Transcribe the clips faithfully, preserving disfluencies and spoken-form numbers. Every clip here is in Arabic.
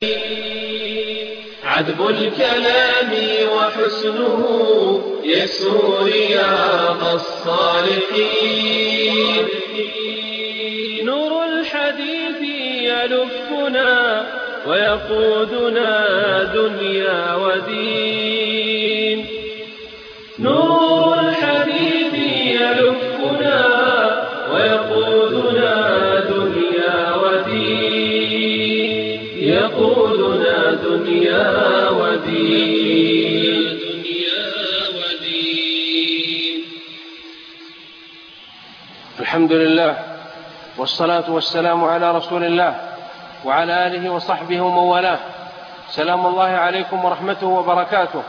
عذب الكلام وحسنه يسر رياض الصالحين. نور الحديث يلفنا ويقودنا دنيا ودين. نور الحديث يلفنا ويقودنا دنيا ودين. يقودنا دنيا ودين. الحمد لله والصلاة والسلام على رسول الله وعلى آله وصحبه ومن والاه. سلام الله عليكم ورحمته وبركاته.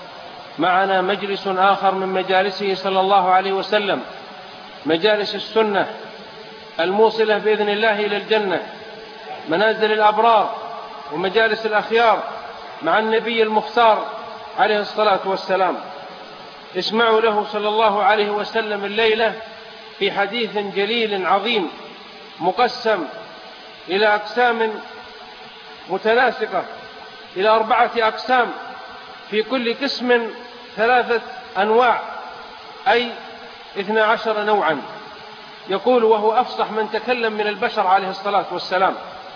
معنا مجلس آخر من مجالسه صلى الله عليه وسلم، مجالس السنة الموصلة بإذن الله إلى الجنة، منازل الأبرار ومجالس الأخيار مع النبي المختار عليه الصلاة والسلام. اسمعوا له صلى الله عليه وسلم الليلة في حديث جليل عظيم مقسم إلى أقسام متناسقة، إلى أربعة أقسام، في كل قسم ثلاثة أنواع، أي اثنا عشر نوعا. يقول وهو أفصح من تكلم من البشر عليه الصلاة والسلام،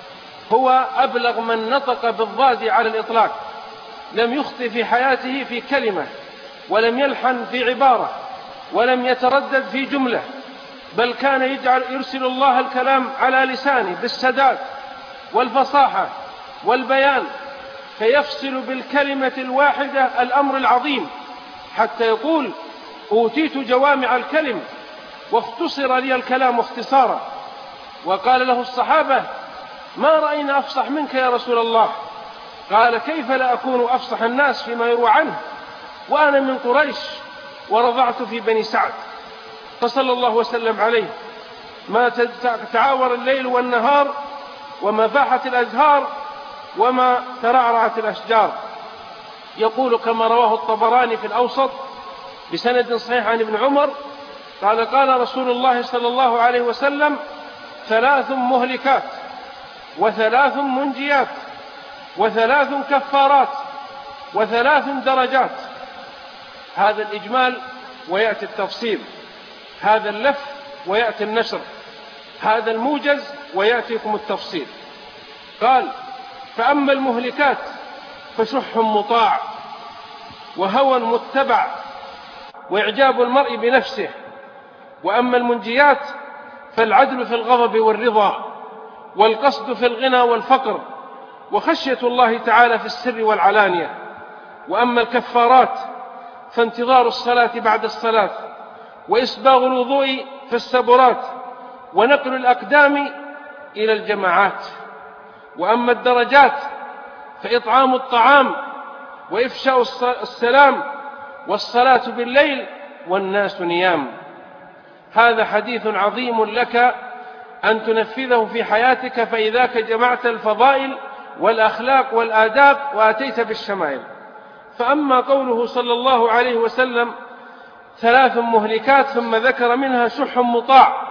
هو أبلغ من نطق بالضاد على الإطلاق، لم يخطئ في حياته في كلمة، ولم يلحن في عبارة، ولم يتردد في جملة، بل كان يجعل يرسل الله الكلام على لسانه بالسداد والفصاحة والبيان، فيفصل بالكلمة الواحدة الأمر العظيم، حتى يقول أوتيت جوامع الكلم واختصر لي الكلام اختصارا. وقال له الصحابة ما رأينا أفصح منك يا رسول الله؟ قال كيف لا أكون أفصح الناس فيما يروى عنه وأنا من قريش ورضعت في بني سعد. فصلى الله وسلم عليه ما تعاور الليل والنهار، وما فاحت الأزهار، وما ترعرعت الأشجار. يقول كما رواه الطبراني في الأوسط بسند صحيح عن ابن عمر قال قال رسول الله صلى الله عليه وسلم ثلاث مهلكات وثلاث منجيات وثلاث كفارات وثلاث درجات. هذا الإجمال ويأتي التفصيل، هذا اللف ويأتي النشر، هذا الموجز ويأتيكم التفصيل. قال فأما المهلكات فشح مطاع وهوى متبع وإعجاب المرء بنفسه. وأما المنجيات فالعدل في الغضب والرضا، والقصد في الغنى والفقر، وخشية الله تعالى في السر والعلانية. وأما الكفارات فانتظار الصلاة بعد الصلاة، وإسباغ الوضوء في السبرات، ونقل الأقدام إلى الجماعات. وأما الدرجات فإطعام الطعام، وإفشاء السلام، والصلاة بالليل والناس نيام. هذا حديث عظيم لك أن تنفذه في حياتك، فإذاك جمعت الفضائل والأخلاق والآداب وأتيت بالشمائل. فأما قوله صلى الله عليه وسلم ثلاث مهلكات ثم ذكر منها شح مطاع،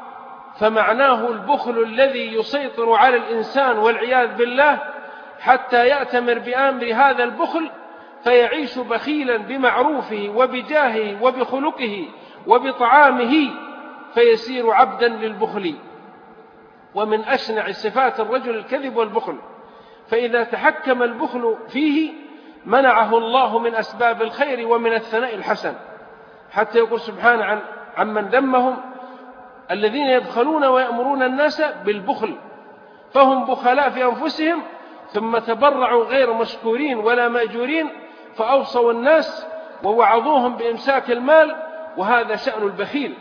فمعناه البخل الذي يسيطر على الإنسان والعياذ بالله، حتى يأتمر بأمر هذا البخل فيعيش بخيلا بمعروفه وبجاهه وبخلقه وبطعامه، فيسير عبدا للبخل. ومن أشنع صفات الرجل الكذب والبخل، فإذا تحكم البخل فيه منعه الله من أسباب الخير ومن الثناء الحسن، حتى يقول سبحانه عن عمن ذمهم الذين يبخلون ويأمرون الناس بالبخل فهم بخلاء في أنفسهم ثم تبرعوا غير مشكورين ولا مأجورين، فأوصوا الناس ووعظوهم بإمساك المال. وهذا شأن البخيل،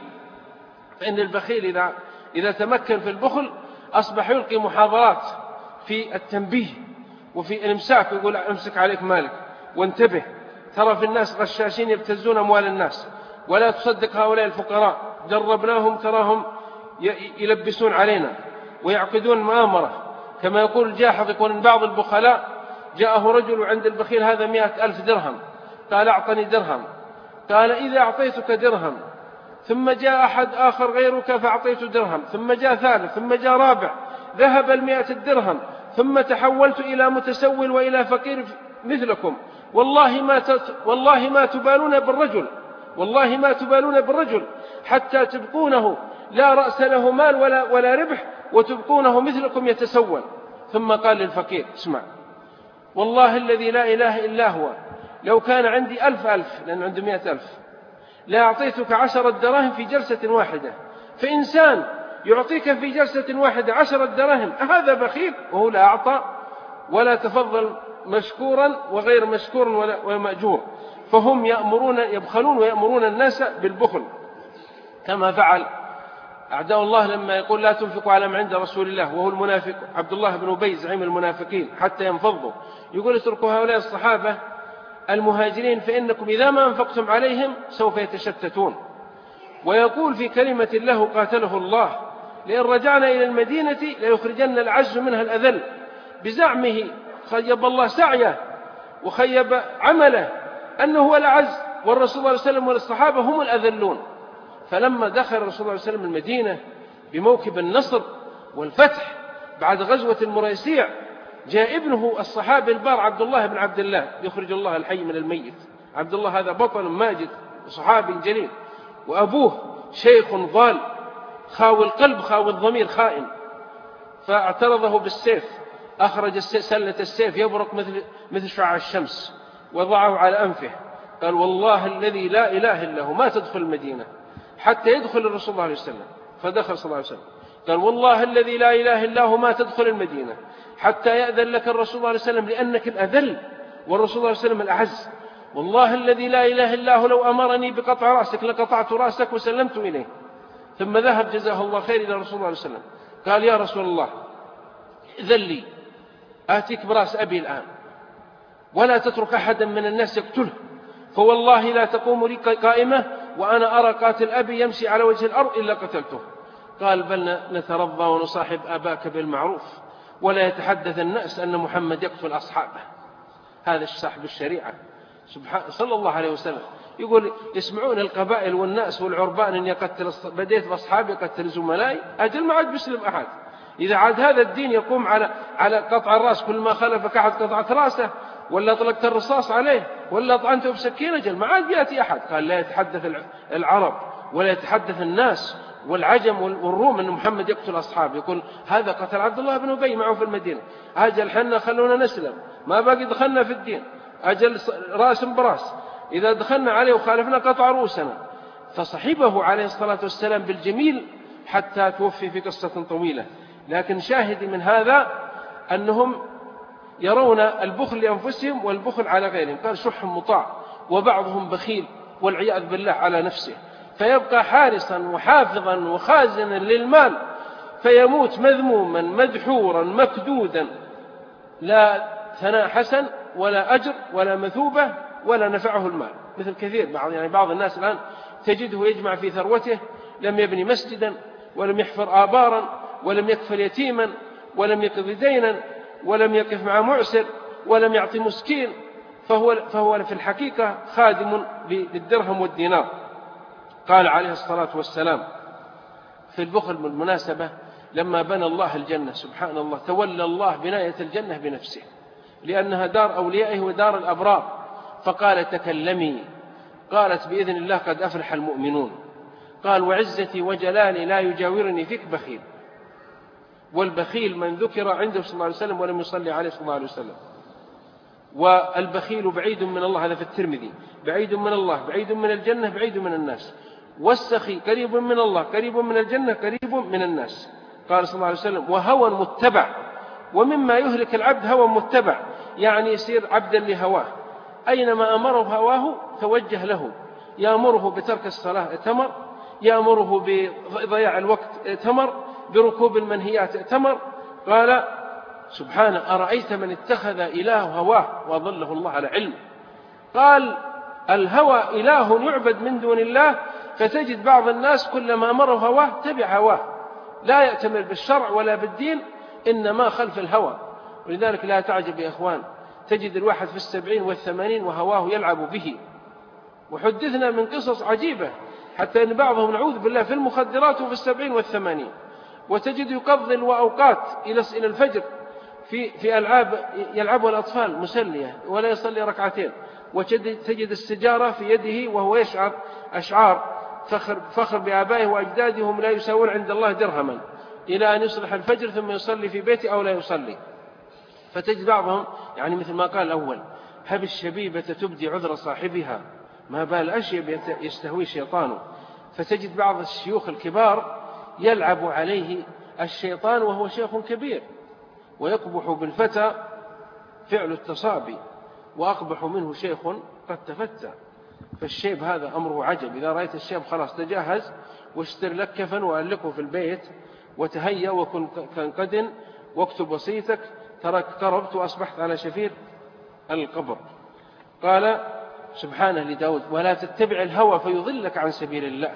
فإن البخيل إذا, إذا تمكن في البخل أصبح يلقي محاضرات في التنبيه وفي الإمساك، يقول امسك عليك مالك وانتبه، ترى في الناس غشاشين يبتزون أموال الناس، ولا تصدق هؤلاء الفقراء، جربناهم تراهم يلبسون علينا ويعقدون مؤامرة. كما يقول الجاحظ، يقول إن بعض البخلاء جاءه رجل عند البخيل هذا مئة ألف درهم، قال أعطني درهم، قال إذا أعطيتك درهم، ثم جاء أحد آخر غيرك فأعطيته درهم، ثم جاء ثالث، ثم جاء رابع، ذهب المئة الدرهم، ثم تحولت إلى متسول وإلى فقير مثلكم، والله ما تت... والله ما تبالون بالرجل والله ما تبالون بالرجل حتى تبقونه لا رأس له مال ولا, ولا ربح، وتبقونه مثلكم يتسول. ثم قال للفقير: اسمع، والله الذي لا إله إلا هو، لو كان عندي ألف ألف، لأن عنده مئة ألف، لا أعطيتك عشرة دراهم في جلسة واحدة. فإنسان يعطيك في جلسة واحدة عشرة دراهم، أهذا بخيل؟ وهو لا أعطى ولا تفضل مشكورا وغير مشكور ولا مأجور. فهم يأمرون يبخلون ويأمرون الناس بالبخل، كما فعل أعداء الله لما يقول: لا تنفقوا على ما عند رسول الله، وهو المنافق عبد الله بن أبي زعيم المنافقين، حتى ينفضوا. يقول: اتركوا هؤلاء الصحابة المهاجرين فإنكم إذا ما أنفقتم عليهم سوف يتشتتون. ويقول في كلمة له قاتله الله: لئن رجعنا إلى المدينة ليخرجن العز منها الأذل. بزعمه خيب الله سعيه وخيب عمله أنه هو الأعز، والرسول صلى الله عليه وسلم والصحابة هم الأذلون. فلما دخل الرسول صلى الله عليه وسلم المدينة بموكب النصر والفتح بعد غزوة المريسيع، جاء ابنه الصحابي البار عبد الله بن عبد الله يخرج الله الحي من الميت. عبد الله هذا بطل ماجد وصحابي جليل، وأبوه شيخ ضال خاوي القلب خاوي الضمير خائن، فاعترضه بالسيف، أخرج سلة السيف يبرق مثل مثل شعاع الشمس، وضعه على أنفه. قال: والله الذي لا إله إلا هو ما تدخل المدينة حتى يدخل الرسول صلى الله عليه وسلم. فدخل صلى الله عليه وسلم. قال: والله الذي لا إله إلا هو ما تدخل المدينة حتى يأذن لك الرسول صلى الله عليه وسلم، لأنك الأذل والرسول صلى الله عليه وسلم الأعز. والله الذي لا إله إلا هو لو أمرني بقطع رأسك لقطعت رأسك وسلمت إليه. ثم ذهب جزاه الله خير إلى الرسول صلى الله عليه وسلم، قال: يا رسول الله، إذن لي آتيك برأس أبي الآن، ولا تترك أحدا من الناس يقتله، فوالله لا تقوم لي قائمة وأنا أرى قاتل أبي يمشي على وجه الأرض إلا قتلته. قال: بل نترضى ونصاحب أباك بالمعروف، ولا يتحدث الناس أن محمد يقتل أصحابه. هذا صاحب الشريعة صلى الله عليه وسلم. يقول: يسمعون القبائل والناس والعربان أن يقتل، بديت بأصحابي يقتل زملائي، أجل ما عاد بيسلم أحد. إذا عاد هذا الدين يقوم على على قطع الرأس، كل ما خلفك أحد قطعت رأسه، ولا أطلقت الرصاص عليه، ولا طعنته بسكينة، أجل ما عاد يأتي أحد. قال: لا يتحدث العرب ولا يتحدث الناس والعجم والروم أن محمد يقتل أصحابه. يقول: هذا قتل عبد الله بن أبي معه في المدينة، أجل حنا خلونا نسلم، ما باقي دخلنا في الدين، أجل رأس براس، إذا دخلنا عليه وخالفنا قطع رؤوسنا. فصحبه عليه الصلاة والسلام بالجميل حتى توفي في قصة طويلة. لكن شاهد من هذا أنهم يرون البخل لأنفسهم والبخل على غيرهم. قال: شح مطاع، وبعضهم بخيل والعياذ بالله على نفسه، فيبقى حارسا وحافظا وخازنا للمال، فيموت مذموما مدحورا مكدودا، لا ثناء حسن ولا أجر ولا مثوبة ولا نفعه المال. مثل كثير بعض يعني بعض الناس الآن تجده يجمع في ثروته، لم يبني مسجدا ولم يحفر آبارا ولم يكفل يتيما ولم يقضي دينا ولم يقف مع معسر ولم يعطي مسكين، فهو, فهو في الحقيقة خادم للدرهم والدينار. قال عليه الصلاة والسلام في البخل بالمناسبة: لما بنى الله الجنة سبحان الله تولى الله بناية الجنة بنفسه، لأنها دار أوليائه ودار الأبرار، فقال: تكلمي. قالت: بإذن الله قد أفلح المؤمنون. قال: وعزتي وجلالي لا يجاورني فيك بخيل. والبخيل من ذكر عنده صلى الله عليه وسلم ولم يصلي عليه صلى الله عليه وسلم. والبخيل بعيد من الله، هذا في الترمذي، بعيد من الله، بعيد من الجنة، بعيد من الناس. والسخي قريب من الله، قريب من الجنة، قريب من الناس. قال صلى الله عليه وسلم: وهوى متبع. ومما يهلك العبد هوى متبع، يعني يصير عبدا لهواه، أينما أمره هواه توجه له، يأمره بترك الصلاة ائتمر، يأمره بضياع الوقت ائتمر، بركوب المنهيات ائتمر. قال سبحانه: أرأيت من اتخذ إله هواه وأضله الله على علم. قال: الهوى إله يعبد من دون الله، فتجد بعض الناس كلما أمره هواه تبع هواه، لا يأتمر بالشرع ولا بالدين، إنما خلف الهوى. ولذلك لا تعجب يا إخوان، تجد الواحد في السبعين والثمانين وهواه يلعب به. وحدثنا من قصص عجيبة، حتى أن بعضهم نعوذ بالله في المخدرات وفي السبعين والثمانين، وتجد يقضي الأوقات إلى الفجر في في ألعاب يلعبها الأطفال مسلية ولا يصلي ركعتين، وتجد السجارة في يده وهو يشعر أشعار فخر, فخر بآبائه وأجدادهم لا يساوون عند الله درهما، إلى أن يصلح الفجر ثم يصلي في بيته أو لا يصلي. فتجد بعضهم يعني مثل ما قال الأول: هب الشبيبة تبدي عذر صاحبها ما بال أشيب يستهوي الشيطان. فتجد بعض الشيوخ الكبار يلعب عليه الشيطان وهو شيخ كبير، ويقبح بالفتى فعل التصابي، وأقبح منه شيخ قد تفتى. فالشيب هذا أمره عجب. إذا رأيت الشيب خلاص تجهز واشتر لك كفن وألقه في البيت وتهيأ وكن كنقد واكتب وصيتك، ترك قربت وأصبحت على شفير القبر. قال سبحانه لداود: ولا تتبع الهوى فيضلك عن سبيل الله.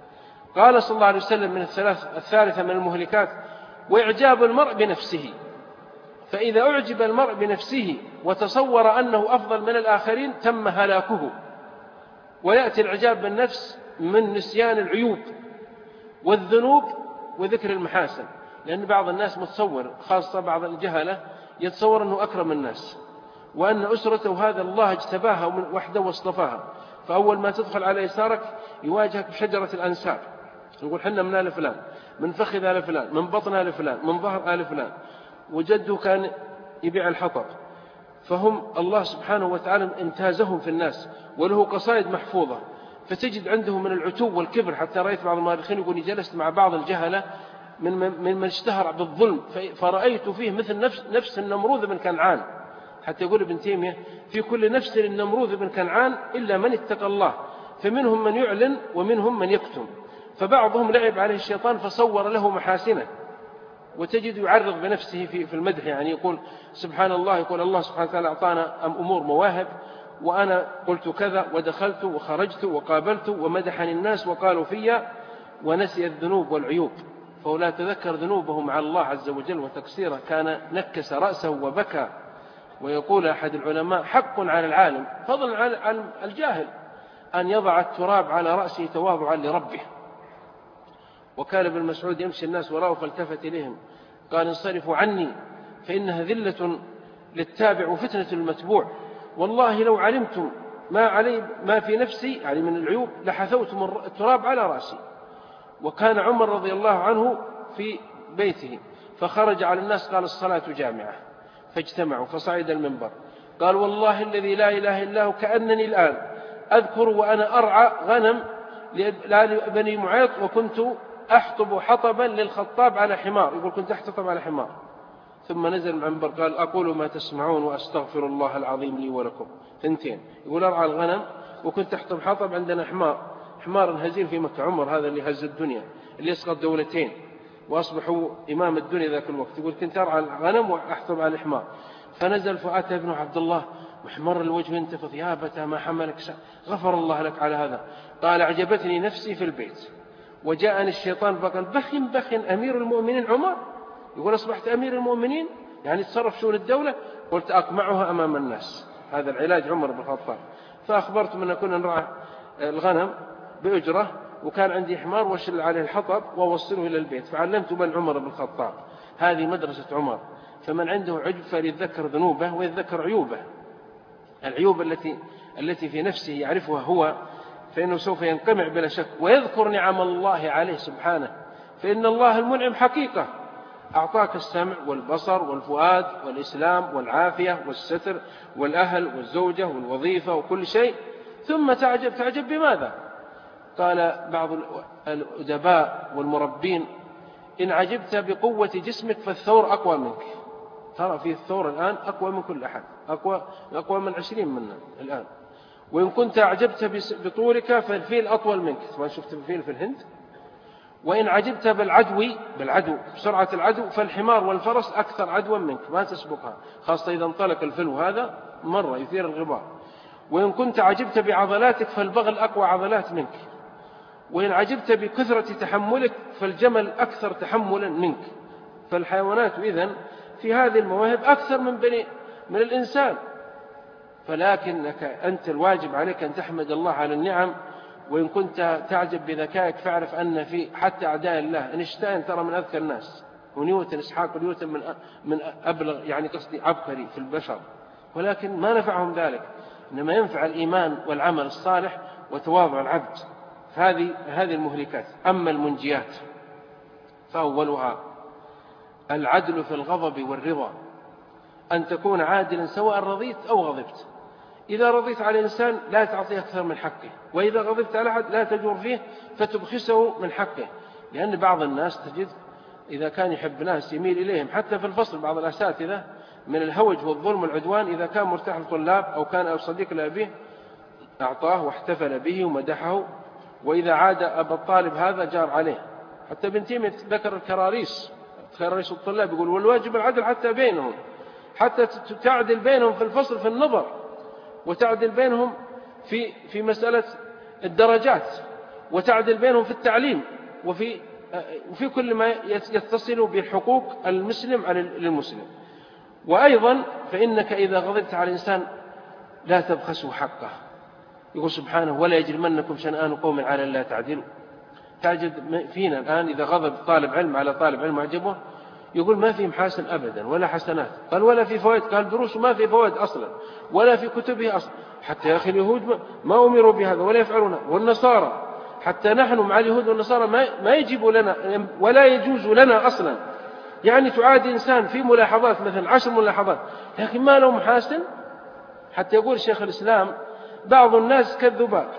قال صلى الله عليه وسلم: من الثلاث الثالثة من المهلكات وإعجاب المرء بنفسه، فإذا أعجب المرء بنفسه وتصور أنه أفضل من الآخرين تم هلاكه. ويأتي الإعجاب بالنفس من نسيان العيوب والذنوب وذكر المحاسن، لأن بعض الناس متصور، خاصة بعض الجهلة، يتصور أنه أكرم الناس وأن أسرته هذا الله اجتباها وحده واصطفاها، فأول ما تدخل على يسارك يواجهك بشجرة الأنساب، يقول حنا من آل فلان، من فخذ آل فلان، من بطن آل فلان، من ظهر آل فلان، وجده كان يبيع الحطب. فهم الله سبحانه وتعالى امتازهم في الناس، وله قصائد محفوظة. فتجد عنده من العتو والكبر، حتى رأيت بعض المؤرخين يقول: جلست مع بعض الجهلة من من من اشتهر بالظلم فرأيت فيه مثل نفس نفس النمروذ بن كنعان. حتى يقول ابن تيمية: في كل نفس النمروذ بن كنعان إلا من اتقى الله، فمنهم من يعلن ومنهم من يكتم. فبعضهم لعب عليه الشيطان فصور له محاسنه، وتجد يعرض بنفسه في في المدح، يعني يقول سبحان الله، يقول الله سبحانه وتعالى أعطانا أمور مواهب، وأنا قلت كذا ودخلت وخرجت وقابلت ومدحني الناس وقالوا فيا، ونسي الذنوب والعيوب. فهو لا تذكر ذنوبه مع الله عز وجل وتقصيره، كان نكس رأسه وبكى. ويقول أحد العلماء: حق على العالم فضلا عن الجاهل أن يضع التراب على رأسه تواضعا لربه. وكان ابن مسعود يمشي الناس وراءه فالتفت إليهم قال: انصرفوا عني فإنها ذلة للتابع وفتنة المتبوع، والله لو علمتم ما علي ما في نفسي يعني من العيوب لحثوتم التراب على رأسي. وكان عمر رضي الله عنه في بيته فخرج على الناس قال: الصلاة جامعة، فاجتمعوا فصعد المنبر قال: والله الذي لا إله إلا هو كأنني الآن أذكر وأنا أرعى غنم لبني معيط، وكنت أحطب حطبا للخطاب على حمار، يقول كنت أحطب على حمار. ثم نزل المنبر قال: أقول ما تسمعون وأستغفر الله العظيم لي ولكم. ثنتين، يقول أرعى الغنم وكنت أحطب حطب، عندنا حمار، حمار هزيل في مكة، عمر هذا اللي هز الدنيا اللي يسقط دولتين وأصبحوا إمام الدنيا ذاك الوقت، يقول كنت أرعى الغنم وأحطب على الحمار. فنزل فأتى ابن عبد الله محمر الوجه ينتفض: يا أبتاه ما حملك، غفر الله لك على هذا. قال: أعجبتني نفسي في البيت وجاءني الشيطان فقال: بخ بخ أمير المؤمنين عمر، يقول أصبحت أمير المؤمنين يعني تصرف شؤون الدولة. قلت: أقمعها أمام الناس. هذا العلاج عمر بن الخطاب. فأخبرت من كنا نرعى الغنم بأجرة، وكان عندي حمار وشل عليه الحطب ووصله إلى البيت، فعلمت من عمر بن الخطاب. هذه مدرسة عمر. فمن عنده عجب فليتذكر ذنوبه ويتذكر عيوبه، العيوب التي التي في نفسه يعرفها هو، فإنه سوف ينقمع بلا شك، ويذكر نعم الله عليه سبحانه، فإن الله المنعم حقيقة، أعطاك السمع والبصر والفؤاد والإسلام والعافية والستر والأهل والزوجة والوظيفة وكل شيء، ثم تعجب. تعجب بماذا؟ قال بعض الأدباء والمربين: إن عجبت بقوة جسمك فالثور أقوى منك. ترى في الثور الآن أقوى من كل أحد، أقوى, أقوى من عشرين منا الآن. وإن كنت أعجبت بطولك فالفيل أطول منك، ما شفت الفيل في الهند. وإن عجبت بالعدو بالعدو بسرعة العدو فالحمار والفرس أكثر عدوا منك، ما تسبقها، خاصة إذا انطلق الفلو هذا مرة يثير الغبار. وإن كنت عجبت بعضلاتك فالبغل أقوى عضلات منك. وإن عجبت بكثرة تحملك فالجمل أكثر تحملا منك. فالحيوانات إذن في هذه المواهب أكثر من بني من الإنسان. فلكنك أنت الواجب عليك أن تحمد الله على النعم. وإن كنت تعجب بذكائك فاعرف أن في حتى أعداء الله إن اشتاء ترى من أذكى الناس، ونيوتن إسحاق ونيوتن من من أبلغ يعني قصدي عبقري في البشر، ولكن ما نفعهم ذلك، إنما ينفع الإيمان والعمل الصالح وتواضع العبد. هذه هذه المهلكات. أما المنجيات فأولها العدل في الغضب والرضا، أن تكون عادلا سواء رضيت أو غضبت. إذا رضيت على الإنسان لا تعطيه أكثر من حقه، وإذا غضبت على أحد لا تجور فيه فتبخسه من حقه. لأن بعض الناس تجد إذا كان يحب ناس يميل إليهم، حتى في الفصل بعض الأساتذة من الهوج والظلم والعدوان، إذا كان مرتاح الطلاب أو كان أو صديق لأبيه أعطاه واحتفل به ومدحه، وإذا عاد أبا الطالب هذا جار عليه. حتى ابن تيمية ذكر الكراريس، كراريس الطلاب، يقول والواجب العدل حتى بينهم، حتى تعدل بينهم في الفصل في النظر، وتعدل بينهم في في مسألة الدرجات، وتعدل بينهم في التعليم، وفي وفي كل ما يتصل بالحقوق المسلم على المسلم. وأيضا فإنك إذا غضبت على الإنسان لا تبخسه حقه. يقول سبحانه ولا يجرمنكم شنآن قوم على لا تعدلوا. تجد فينا الآن إذا غضب طالب علم على طالب علم معجبه يقول ما في محاسن أبدا ولا حسنات، قال ولا في فوائد، قال دروس ما في فوائد أصلا ولا في كتبه أصلا. حتى يا أخي اليهود ما أمروا بهذا ولا يفعلون، والنصارى حتى نحن مع اليهود والنصارى ما ما يجب لنا ولا يجوز لنا أصلا. يعني تعادي إنسان في ملاحظات مثلا عشر ملاحظات لكن ما له محاسن. حتى يقول شيخ الإسلام بعض الناس كالذباب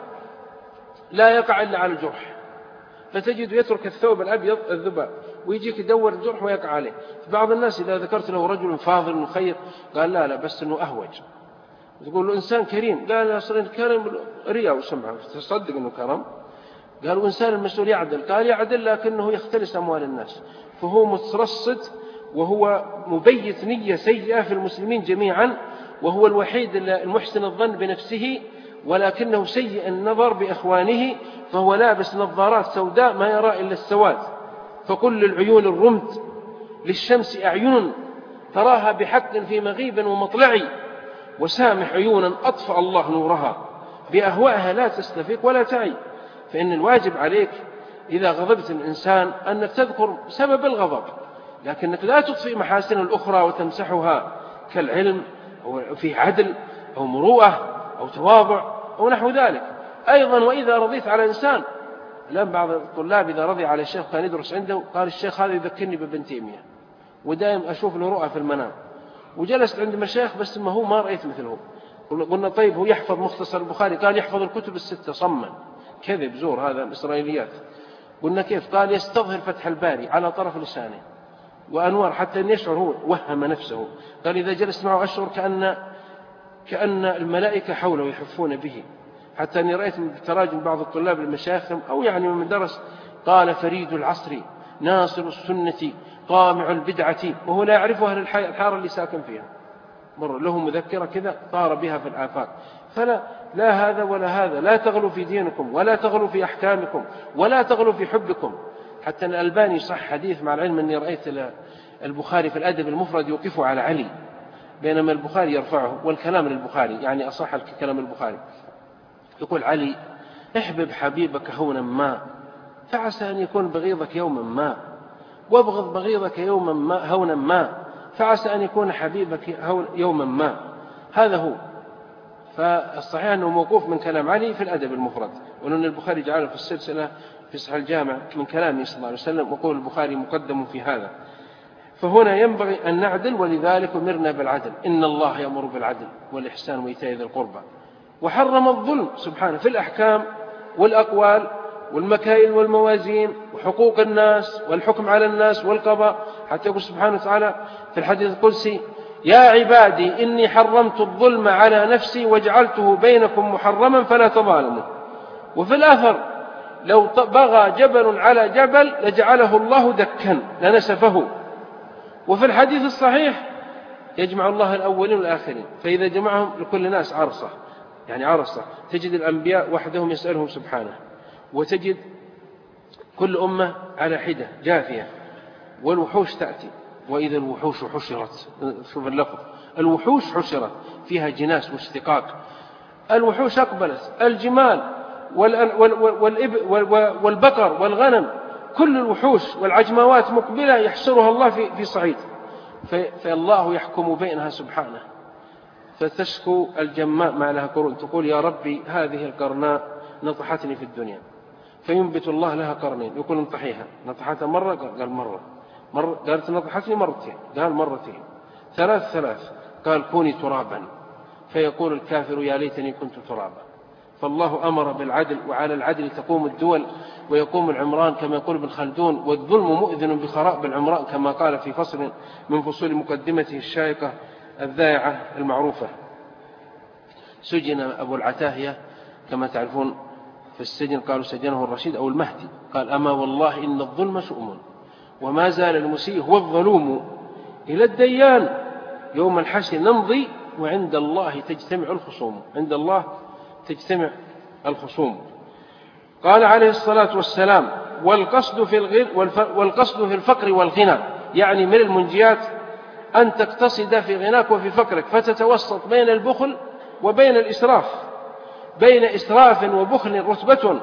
لا يقع إلا على الجرح، فتجد يترك الثوب الأبيض الذباب ويجيك يدور الجرح ويقع عليه. بعض الناس إذا ذكرت له رجل فاضل وخير قال لا لا بس إنه أهوج. تقول له إنسان كريم، قال أصلا الكرم رياء وسمعة، تصدق إنه كرم؟ قالوا إنسان المسؤول يعدل، قال يعدل لكنه يختلس أموال الناس، فهو مترصد وهو مبيت نية سيئة في المسلمين جميعا، وهو الوحيد المحسن الظن بنفسه ولكنه سيء النظر بإخوانه، فهو لابس نظارات سوداء ما يرى إلا السواد. فكل العيون الرمد للشمس أعين تراها بحق في مغيب ومطلع، وسامح عيونا أطفأ الله نورها بأهوائها لا تستفيق ولا تعي. فإن الواجب عليك إذا غضبت الإنسان أنك تذكر سبب الغضب، لكنك لا تطفئ محاسن الأخرى وتمسحها كالعلم أو في عدل أو مروءة أو تواضع أو نحو ذلك. أيضا وإذا رضيت على إنسان، الآن بعض الطلاب إذا رضي على الشيخ كان يدرس عنده قال الشيخ هذا يذكرني بابن تيمية ودائم أشوف له رؤى في المنام، وجلست عند مشايخ بس ما هو ما رأيت مثله. قلنا طيب هو يحفظ مختصر البخاري؟ قال يحفظ الكتب الستة صما. كذب زور هذا الإسرائيليات. قلنا كيف؟ قال يستظهر فتح الباري على طرف لسانه وأنوار حتى أن يشعر هو وهم نفسه. قال إذا جلست معه أشعر كأن كأن الملائكة حوله يحفون به، حتى أني رأيت من تراجم بعض الطلاب المشايخهم أو يعني من درس قال فريد العصر ناصر السنة قامع البدعة، وهو لا يعرف أهل الحارة اللي ساكن فيها، مر له مذكرة كذا طار بها في الآفاق. فلا لا هذا ولا هذا، لا تغلوا في دينكم ولا تغلوا في أحكامكم ولا تغلوا في حبكم. حتى أن الألباني صح حديث مع العلم أني رأيت البخاري في الأدب المفرد يوقفه على علي بينما البخاري يرفعه، والكلام للبخاري يعني أصح الكلام البخاري. يقول علي احبب حبيبك هونا ما فعسى أن يكون بغيضك يوما ما، وابغض بغيضك يوما ما هونا ما فعسى أن يكون حبيبك يوما ما. هذا هو. فالصحيح أنه موقوف من كلام علي في الأدب المفرد، وأن البخاري جعله في السلسلة في صحيح الجامع من كلامه صلى الله عليه وسلم، وقول البخاري مقدم في هذا. فهنا ينبغي أن نعدل، ولذلك أمرنا بالعدل. إن الله يأمر بالعدل والإحسان وإيتاء ذي القربى، وحرم الظلم سبحانه في الأحكام والأقوال والمكاين والموازين وحقوق الناس والحكم على الناس والقضاء. حتى يقول سبحانه وتعالى في الحديث القدسي يا عبادي إني حرمت الظلم على نفسي وجعلته بينكم محرما فلا تظالموا. وفي الآثر لو بغى جبل على جبل لجعله الله دكا لنسفه. وفي الحديث الصحيح يجمع الله الأولين والآخرين، فإذا جمعهم لكل ناس عرصة، يعني عرصة تجد الأنبياء وحدهم يسألهم سبحانه، وتجد كل أمة على حدة جاثية، والوحوش تأتي وإذا الوحوش حشرت. شوف اللفظ، الوحوش حشرت فيها جناس واشتقاق. الوحوش أقبلت، الجمال والبقر والغنم كل الوحوش والعجماوات مقبلة يحشرها الله في في صعيد، فالله يحكم بينها سبحانه، فتشكو الجماء ما لها قرون تقول يا ربي هذه القرناء نطحتني في الدنيا، فينبت الله لها قرنين، يقول انطحيها. نطحتها مرة، قال مرة، مرة قالت نطحتني مرتين، قال مرتين، ثلاث ثلاث، قال كوني ترابا، فيقول الكافر يا ليتني كنت ترابا. فالله أمر بالعدل، وعلى العدل تقوم الدول ويقوم العمران كما يقول ابن خلدون، والظلم مؤذن بخراب العمران كما قال في فصل من فصول مقدمته الشائقة الذائعة المعروفة. سجن أبو العتاهية كما تعرفون في السجن، قالوا سجنه الرشيد أو المهدي، قال أما والله إن الظلم شؤم، وما زال المسيء هو الظلوم، إلى الديان يوم الحشر نمضي، وعند الله تجتمع الخصوم، عند الله تجتمع الخصوم. قال عليه الصلاة والسلام والقصد في الغل والقصد في الفقر والغنى، يعني من المنجيات أن تقتصد في غناك وفي فقرك، فتتوسط بين البخل وبين الإسراف، بين إسراف وبخل رتبة،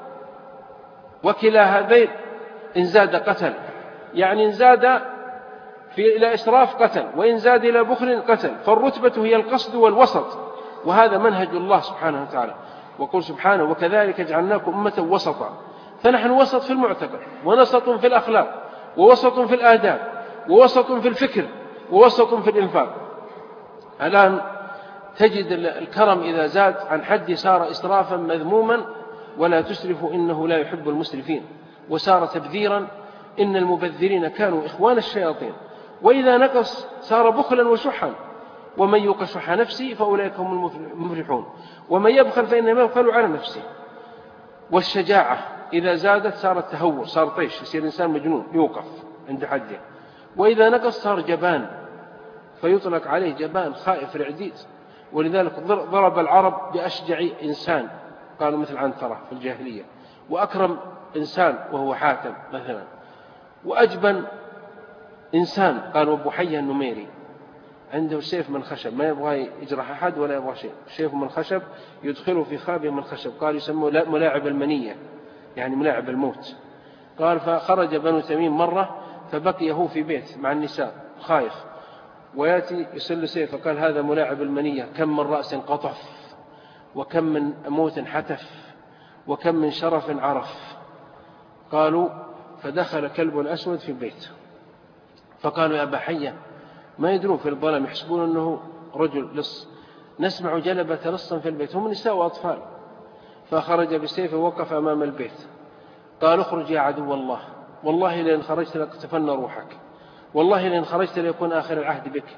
وكلا هذين إن زاد قتل، يعني إن زاد في إلى إسراف قتل، وإن زاد إلى بخل قتل، فالرتبة هي القصد والوسط، وهذا منهج الله سبحانه وتعالى. وقل سبحانه وكذلك جعلناكم أمة وسطا، فنحن وسط في المعتقد، ونسط في الأخلاق، ووسط في الآداب، ووسط في الفكر، ووسط في الإنفاق. الآن تجد الكرم إذا زاد عن حد صار إسرافا مذموما، ولا تسرفوا إنه لا يحب المسرفين، وصار تبذيرا إن المبذرين كانوا إخوان الشياطين، وإذا نقص صار بخلا وشحا، ومن يوق شح نفسه فأولئك هم المفلحون، ومن يبخل فإنما يبخل على نفسه. والشجاعة إذا زادت صارت تهور، صار طيش، يصير إنسان مجنون يوقف عند حده، وإذا نقص صار جبان، فيطلق عليه جبان خائف رعديد. ولذلك ضرب العرب بأشجع إنسان، قالوا مثل عنترة في الجاهلية، وأكرم إنسان وهو حاتم مثلا، وأجبن إنسان قالوا أبو حية النميري، عنده سيف من خشب، ما يبغى يجرح أحد ولا يبغى شيء، سيف من خشب يدخله في خابه من خشب، قال يسموه ملاعب المنية، يعني ملاعب الموت. قال فخرج بنو تميم مرة فبقي هو في بيت مع النساء خايف، ويأتي يسل سيفه، قال هذا ملاعب المنية، كم من رأس قطف، وكم من موت حتف، وكم من شرف عرف. قالوا فدخل كلب أسود في البيت، فقالوا يا أبا حية، ما يدرون في الظلام يحسبون أنه رجل لص، نسمع جلبة لصا في البيت، هم نساء وأطفال. فخرج بسيفه ووقف أمام البيت، قال اخرج يا عدو الله، والله لئن خرجت لاقتفلن روحك، والله لئن خرجت ليكون آخر العهد بك،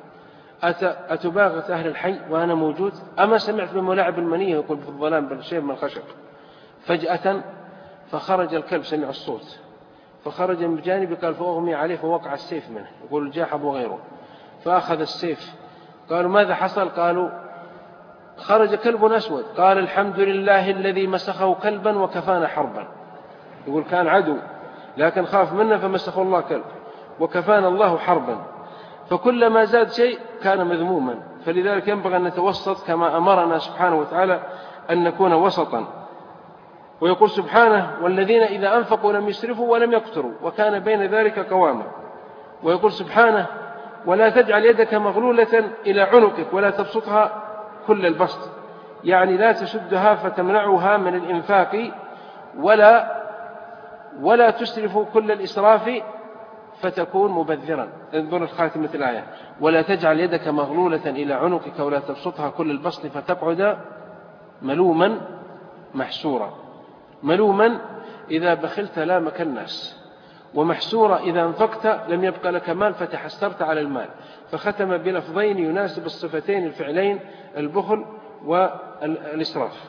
أتباغت أهل الحي وأنا موجود؟ أما سمعت بملاعب المنية يقول في الظلام بالشيء من الخشب. فجأة فخرج الكلب، سمع الصوت، فخرج من بجانبه، قال فأغمي عليه فوقع السيف منه، يقول الجاحظ وغيره، فأخذ السيف. قالوا ماذا حصل؟ قالوا خرج كلب أسود، قال الحمد لله الذي مسخه كلبا وكفانا حربا، يقول كان عدو لكن خاف منا فمسخه الله كلب وكفانا الله حربا. فكلما زاد شيء كان مذموما، فلذلك ينبغي أن نتوسط كما أمرنا سبحانه وتعالى أن نكون وسطا. ويقول سبحانه والذين إذا أنفقوا لم يسرفوا ولم يقتروا وكان بين ذلك قواما. ويقول سبحانه ولا تجعل يدك مغلولة إلى عنقك ولا تبسطها كل البسط، يعني لا تشدها فتمنعها من الإنفاق، ولا ولا تسرف كل الإسراف فتكون مبذرا. انظر الخاتمة الآية، ولا تجعل يدك مغلولة إلى عنقك ولا تبسطها كل البسط فتقعد ملوما محسورا. ملوما إذا بخلت لامك الناس، ومحسورا إذا انفقت لم يبقى لك مال فتحسرت على المال. فختم بلفظين يناسب الصفتين الفعلين، البخل والإسراف.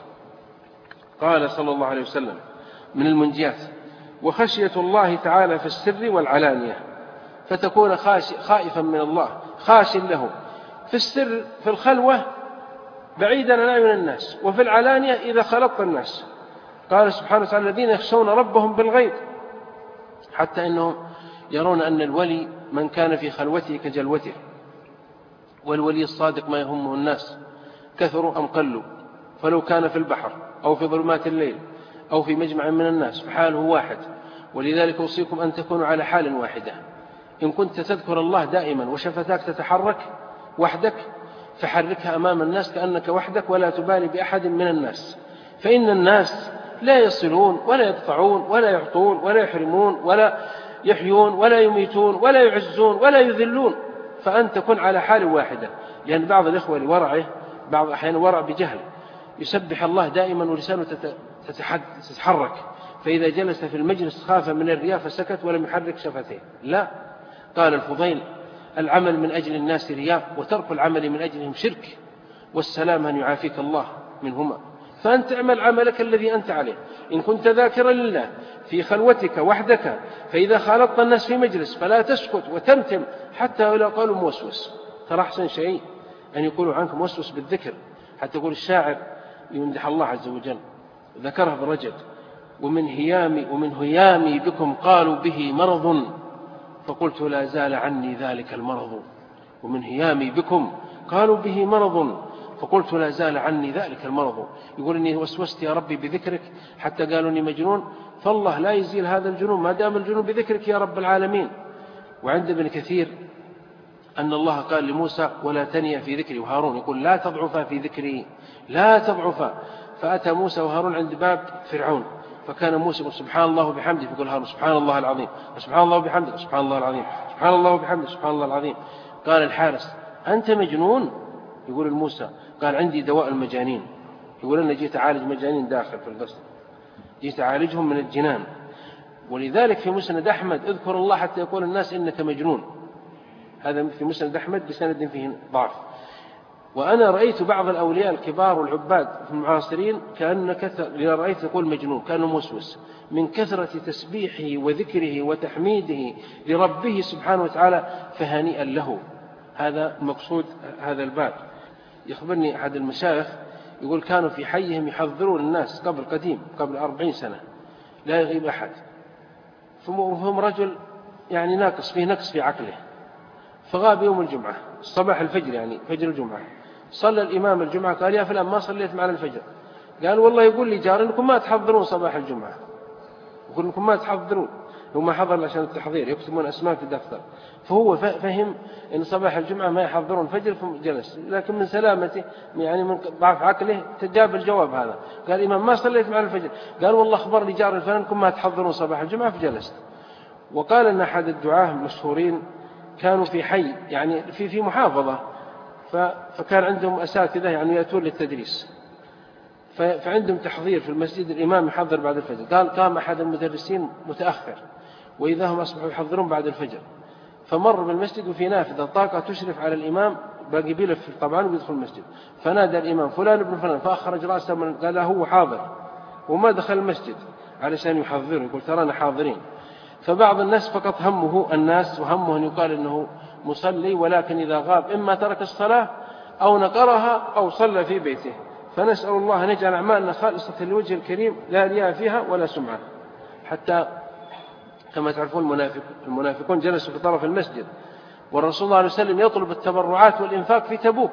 قال صلى الله عليه وسلم من المنجيات وخشية الله تعالى في السر والعلانية، فتكون خائفا من الله خاش له في السر في الخلوة بعيدا عن أعين الناس، وفي العلانية إذا خلطت الناس. قال سبحانه وتعالى الذين يخشون ربهم بالغيب، حتى إنهم يرون أن الولي من كان في خلوته كجلوته، والولي الصادق ما يهمه الناس كثروا أم قلوا، فلو كان في البحر أو في ظلمات الليل أو في مجمع من الناس فحاله واحد، ولذلك أوصيكم أن تكونوا على حال واحدة. إن كنت تذكر الله دائما وشفتاك تتحرك وحدك فحركها أمام الناس كأنك وحدك ولا تبالي بأحد من الناس، فإن الناس لا يصلون ولا يقطعون ولا يعطون ولا يحرمون ولا يحيون ولا يميتون ولا يعزون ولا يذلون، فأنت كن على حال واحدة. لأن بعض الإخوة لورعه بعض أحيان ورع بجهل يسبح الله دائما ولسانه تتحرك، فإذا جلس في المجلس خاف من الرياء فسكت ولم يحرك شفتيه. لا، قال الفضيل: العمل من أجل الناس رياء، وترك العمل من أجلهم شرك، والسلام أن يعافيك الله منهما. فأنت اعمل عملك الذي أنت عليه. إن كنت ذاكرا لله في خلوتك وحدك، فإذا خالطت الناس في مجلس فلا تسكت وتمتم حتى ولا قالوا موسوس. ترى أحسن شيء أن يقولوا عنك موسوس بالذكر، حتى يقول الشاعر يمدح الله عز وجل ذكرها بالرجل: ومن هيامي ومن هيامي بكم قالوا به مرض، فقلت لا زال عني ذلك المرض. ومن هيامي بكم قالوا به مرض، فقلت لا زال عني ذلك المرض. يقول إني وسوست يا ربي بذكرك حتى قالوا إني مجنون، فالله لا يزيل هذا الجنون ما دام الجنون بذكرك يا رب العالمين. وعند ابن كثير أن الله قال لموسى: ولا تنيا في ذكري، وهارون يقول: لا تضعفا في ذكري، لا تضعفا. فأتى موسى وهارون عند باب فرعون، فكان موسى يقول: سبحان الله وبحمده، فيقول هارون: سبحان الله العظيم، سبحان الله وبحمده، سبحان الله العظيم، سبحان الله وبحمده، سبحان الله العظيم. قال الحارس: أنت مجنون؟ يقول الموسى: قال: عندي دواء المجانين. يقول: أنا جيت أعالج مجانين داخل في القصر، جيت أعالجهم من الجنان. ولذلك في مسند أحمد: اذكر الله حتى يقول الناس إنك مجنون. هذا في مسند أحمد بسند فيه ضعف. وأنا رأيت بعض الأولياء الكبار والعباد في المعاصرين كأن كثر رأيت يقول مجنون، كانوا موسوس من كثرة تسبيحه وذكره وتحميده لربه سبحانه وتعالى، فهنيئا له. هذا مقصود هذا الباب. يخبرني أحد المشايخ يقول: كانوا في حيهم يحذرون الناس قبل قديم قبل أربعين سنة لا يغيب أحد، فهم رجل يعني ناقص فيه نقص في عقله، فغاب يوم الجمعة صباح الفجر يعني فجر الجمعة، صلى الإمام الجمعة، قال: يا فلان ما صليت معنا الفجر. قال: والله يقول لي جار إنكم ما تحضرون صباح الجمعة، يقول إنكم ما تحضرون، هو ما حضر عشان التحضير، يكتبون أسماء في الدفتر. فهو فهم إن صباح الجمعة ما يحضرون الفجر فجلس، لكن من سلامته يعني من ضعف عقله تجاب الجواب هذا. قال: الإمام ما صليت معنا الفجر. قال: والله أخبر لي جار الفلان إنكم ما تحضرون صباح الجمعة فجلست. وقال أن أحد الدعاة المشهورين كانوا في حي يعني في في محافظة، فكان عندهم أساتذة يعني يأتون للتدريس، فعندهم تحضير في المسجد، الإمام يحضر بعد الفجر. قال: قام أحد المدرسين متأخر وإذا هم أصبحوا يحضرون بعد الفجر، فمر بالمسجد وفي نافذة طاقة تشرف على الإمام، باقي بيلف طبعا ويدخل المسجد، فنادى الإمام: فلان ابن فلان، فأخرج رأسه من قال: هو حاضر، وما دخل المسجد علشان يحضر، يقول: ترانا حاضرين. فبعض الناس فقط همه الناس وهمه أن يقال إنه مصلي، ولكن إذا غاب إما ترك الصلاة أو نقرها أو صلى في بيته. فنسأل الله أن يجعل أعمالنا خالصة لوجه الكريم لا رياء فيها ولا سمعة. حتى كما تعرفون المنافق المنافقون جلسوا في طرف المسجد، والرسول صلى الله عليه وسلم يطلب التبرعات والإنفاق في تبوك،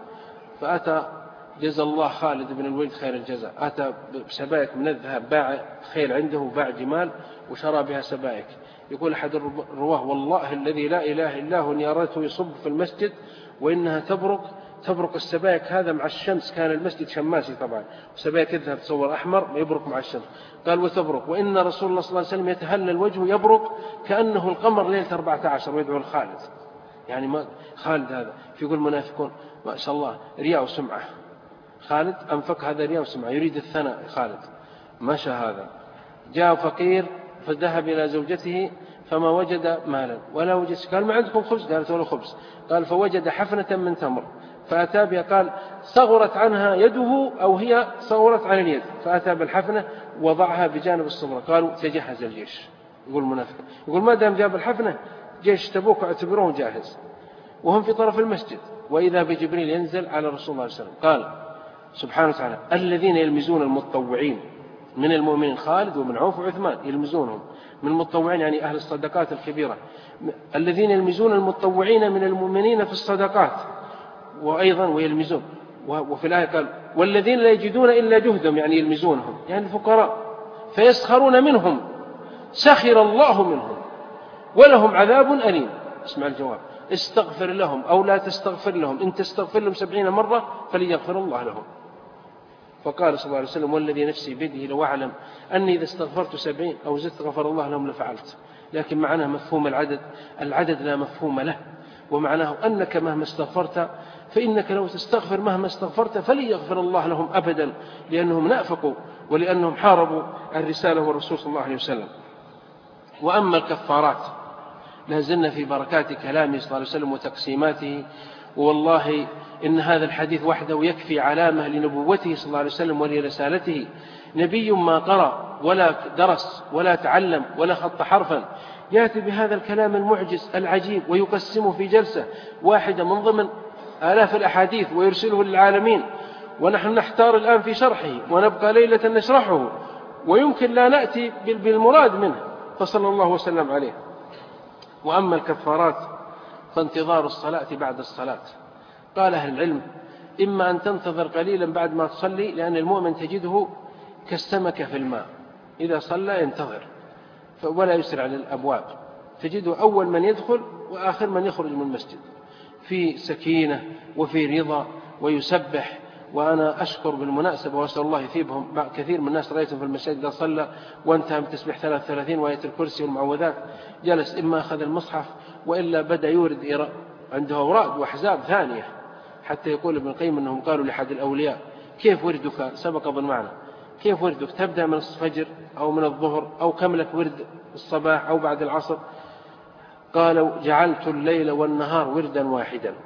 فأتى جزى الله خالد بن الوليد خير الجزاء، أتى بسبائك من الذهب، باع خيل عنده وباع جمال وشرى بها سبائك. يقول أحد الرواه: والله الذي لا إله إلا هو إني رأيته يصب في المسجد وإنها تبرق تبرق السبائك هذا مع الشمس، كان المسجد شماسي طبعا، وسبائك الذهب تصور أحمر يبرق مع الشمس. قال: وتبرق، وإن رسول الله صلى الله عليه وسلم يتهلل وجهه يبرق كأنه القمر ليلة أربعة عشر ويدعو الخالد. يعني ما خالد هذا يقول المنافقون ما شاء الله رياء وسمعة، خالد أنفق هذا رياء وسمعة، يريد الثناء خالد، ما شاء هذا. جاء فقير فذهب إلى زوجته فما وجد مالا ولا وجد، قال: ما عندكم خبز؟ قالت: ولا خبز. قال: فوجد حفنة من تمر فأتى بها، قال: صغرت عنها يده أو هي صغرت عن اليد، فأتى بالحفنة وضعها بجانب الصبرة. قالوا: تجهز الجيش. يقول المنافق، يقول ما دام جاب الحفنة جيش تبوك اعتبروه جاهز. وهم في طرف المسجد، وإذا بجبريل ينزل على رسول الله صلى الله عليه وسلم، قال سبحانه وتعالى: الذين يلمزون المتطوعين من المؤمنين، خالد ومن عوف وعثمان يلمزونهم من المتطوعين يعني أهل الصدقات الكبيرة، الذين يلمزون المتطوعين من المؤمنين في الصدقات، وأيضا ويلمزون. وفي الآية قال: والذين لا يجدون إلا جهدهم يعني يلمزونهم يعني الفقراء، فيسخرون منهم سخر الله منهم ولهم عذاب أليم. اسمع الجواب: استغفر لهم أو لا تستغفر لهم، إن تستغفر لهم سبعين مرة فليغفر الله لهم. فقال صلى الله عليه وسلم: والذي نفسي بيده لو أعلم أني إذا استغفرت سبعين أو زدت غفر الله لهم لفعلت. لكن معناه مفهوم العدد، العدد لا مفهوم له، ومعناه أنك مهما استغفرت فإنك لو تستغفر مهما استغفرت فلن يغفر الله لهم أبدا، لأنهم نافقوا ولأنهم حاربوا الرسالة والرسول صلى الله عليه وسلم. وأما الكفارات لازلنا في بركات كلامه صلى الله عليه وسلم وتقسيماته. والله إن هذا الحديث وحده يكفي علامة لنبوته صلى الله عليه وسلم ولرسالته. نبي ما قرأ ولا درس ولا تعلم ولا خط حرفا يأتي بهذا الكلام المعجز العجيب ويقسمه في جلسة واحدة من ضمن آلاف الأحاديث ويرسله للعالمين، ونحن نحتار الآن في شرحه ونبقى ليلة نشرحه ويمكن لا نأتي بالمراد منه، فصلى الله وسلم عليه. وأما الكفارات فانتظار الصلاة بعد الصلاة. قال أهل العلم: إما أن تنتظر قليلا بعد ما تصلي، لأن المؤمن تجده كالسمكة في الماء، إذا صلى ينتظر ولا يسرع للأبواب، تجده أول من يدخل وآخر من يخرج من المسجد، في سكينة وفي رضا ويسبح. وأنا أشكر بالمناسبة وأسأل الله يثيبهم، كثير من الناس رأيتهم في المساجد إذا صلى وانتهى من تسبيح ثلاث وثلاثين وآية الكرسي والمعوذات جلس إما أخذ المصحف وإلا بدأ يورد عنده أوراد وأحزاب ثانية، حتى يقول ابن القيم أنهم قالوا لأحد الأولياء: كيف وردك؟ سبق بالمعنى، كيف وردك؟ تبدأ من الفجر أو من الظهر أو كم لك ورد الصباح أو بعد العصر؟ قالوا: جعلت الليل والنهار وردا واحدا.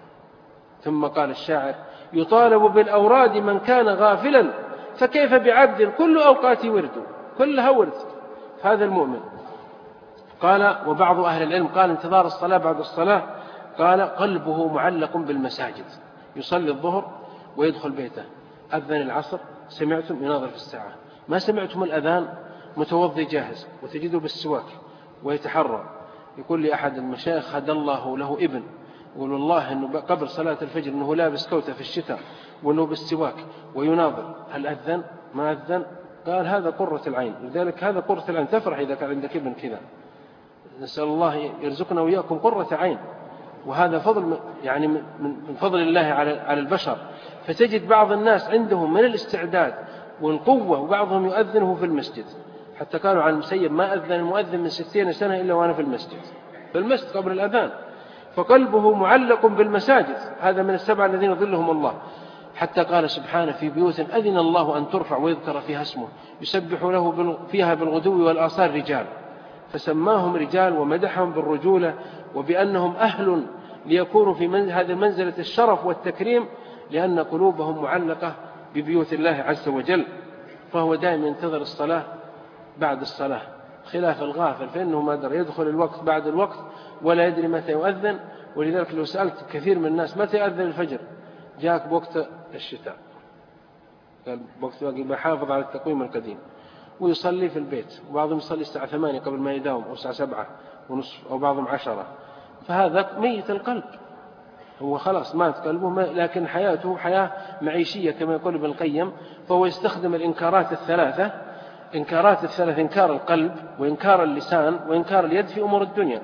ثم قال الشاعر: يطالب بالأوراد من كان غافلا، فكيف بعبد كل أوقات ورد؟ كلها ورد. هذا المؤمن. قال: وبعض أهل العلم قال انتظار الصلاة بعد الصلاة، قال: قلبه معلق بالمساجد، يصلي الظهر ويدخل بيته، أذن العصر سمعتم يناظر في الساعة، ما سمعتم الأذان متوضي جاهز وتجده بالسواك ويتحرى. يقول لي أحد المشايخ هدى الله له ابن، يقول والله أنه قبل صلاة الفجر أنه لابس كوته في الشتاء وأنه بالسواك ويناظر هل أذن ما أذن. قال: هذا قرة العين. لذلك هذا قرة العين، تفرح إذا كان عندك ابن كذا. نسأل الله يرزقنا وإياكم قرة عين، وهذا فضل يعني من فضل الله على البشر. فتجد بعض الناس عندهم من الاستعداد والقوة، وبعضهم يؤذنه في المسجد، حتى قالوا عن المسيب: ما أذن المؤذن من ستين سنة إلا وأنا في المسجد، في المسجد قبل الأذان. فقلبه معلق بالمساجد، هذا من السبعة الذين ظلهم الله. حتى قال سبحانه: في بيوت أذن الله أن ترفع ويذكر فيها اسمه يسبح له فيها بالغدو والآصال رجال، فسماهم رجال ومدحهم بالرجولة وبأنهم أهل ليكونوا في هذه منزلة الشرف والتكريم، لأن قلوبهم معلقة ببيوت الله عز وجل. فهو دائما ينتظر الصلاة بعد الصلاة، خلاف الغافل فإنه ما درى يدخل الوقت بعد الوقت ولا يدري متى يؤذن. ولذلك لو سألت كثير من الناس متى يؤذن الفجر، جاءك بوقت الشتاء، قال بوقت بحافظ على التقويم القديم ويصلي في البيت، وبعضهم يصلي الساعة ثمانية قبل ما يداوم، أو الساعة سبعة ونصف، أو بعضهم عشرة. فهذا ميت القلب، هو خلاص مات قلبه، لكن حياته حياة معيشية كما يقول ابن القيم. فهو يستخدم الإنكارات الثلاثة، إنكارات الثلاث: إنكار القلب وإنكار اللسان وإنكار اليد في أمور الدنيا.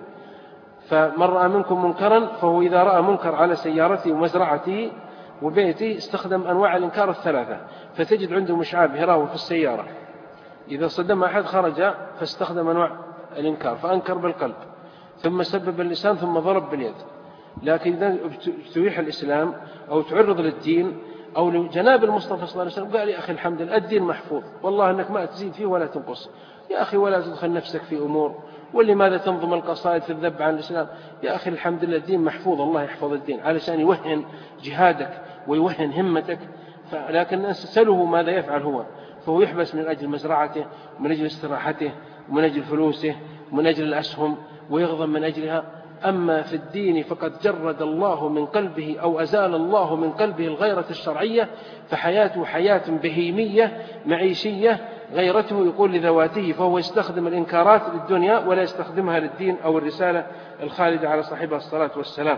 فمن رأى منكم منكرا، فهو إذا رأى منكر على سيارته ومزرعته وبيته استخدم أنواع الإنكار الثلاثة. فتجد عنده مشعاب هراوي في السيارة، إذا صدم أحد خرج فاستخدم أنواع الإنكار، فأنكر بالقلب، ثم سبب اللسان، ثم ضرب باليد. لكن إذا تريح الإسلام أو تعرض للدين أو لجناب المصطفى صلى الله عليه وسلم، قال: يا أخي الحمد لله الدين محفوظ، والله أنك ما تزيد فيه ولا تنقص، يا أخي ولا تدخل نفسك في أمور، ولماذا تنظم القصائد في الذب عن الإسلام؟ يا أخي الحمد لله الدين محفوظ، الله يحفظ الدين، علشان يوهن جهادك ويوهن همتك. لكن الناس سألوه ماذا يفعل هو، فهو يحبس من أجل مزرعته ومن أجل استراحته ومن أجل فلوسه ومن أجل الأسهم، ويغضب من أجلها. أما في الدين فقد جرد الله من قلبه أو أزال الله من قلبه الغيرة الشرعية، فحياته حياة بهيمية معيشية، غيرته يقول لذواته. فهو يستخدم الإنكارات للدنيا ولا يستخدمها للدين أو الرسالة الخالدة على صاحبها الصلاة والسلام.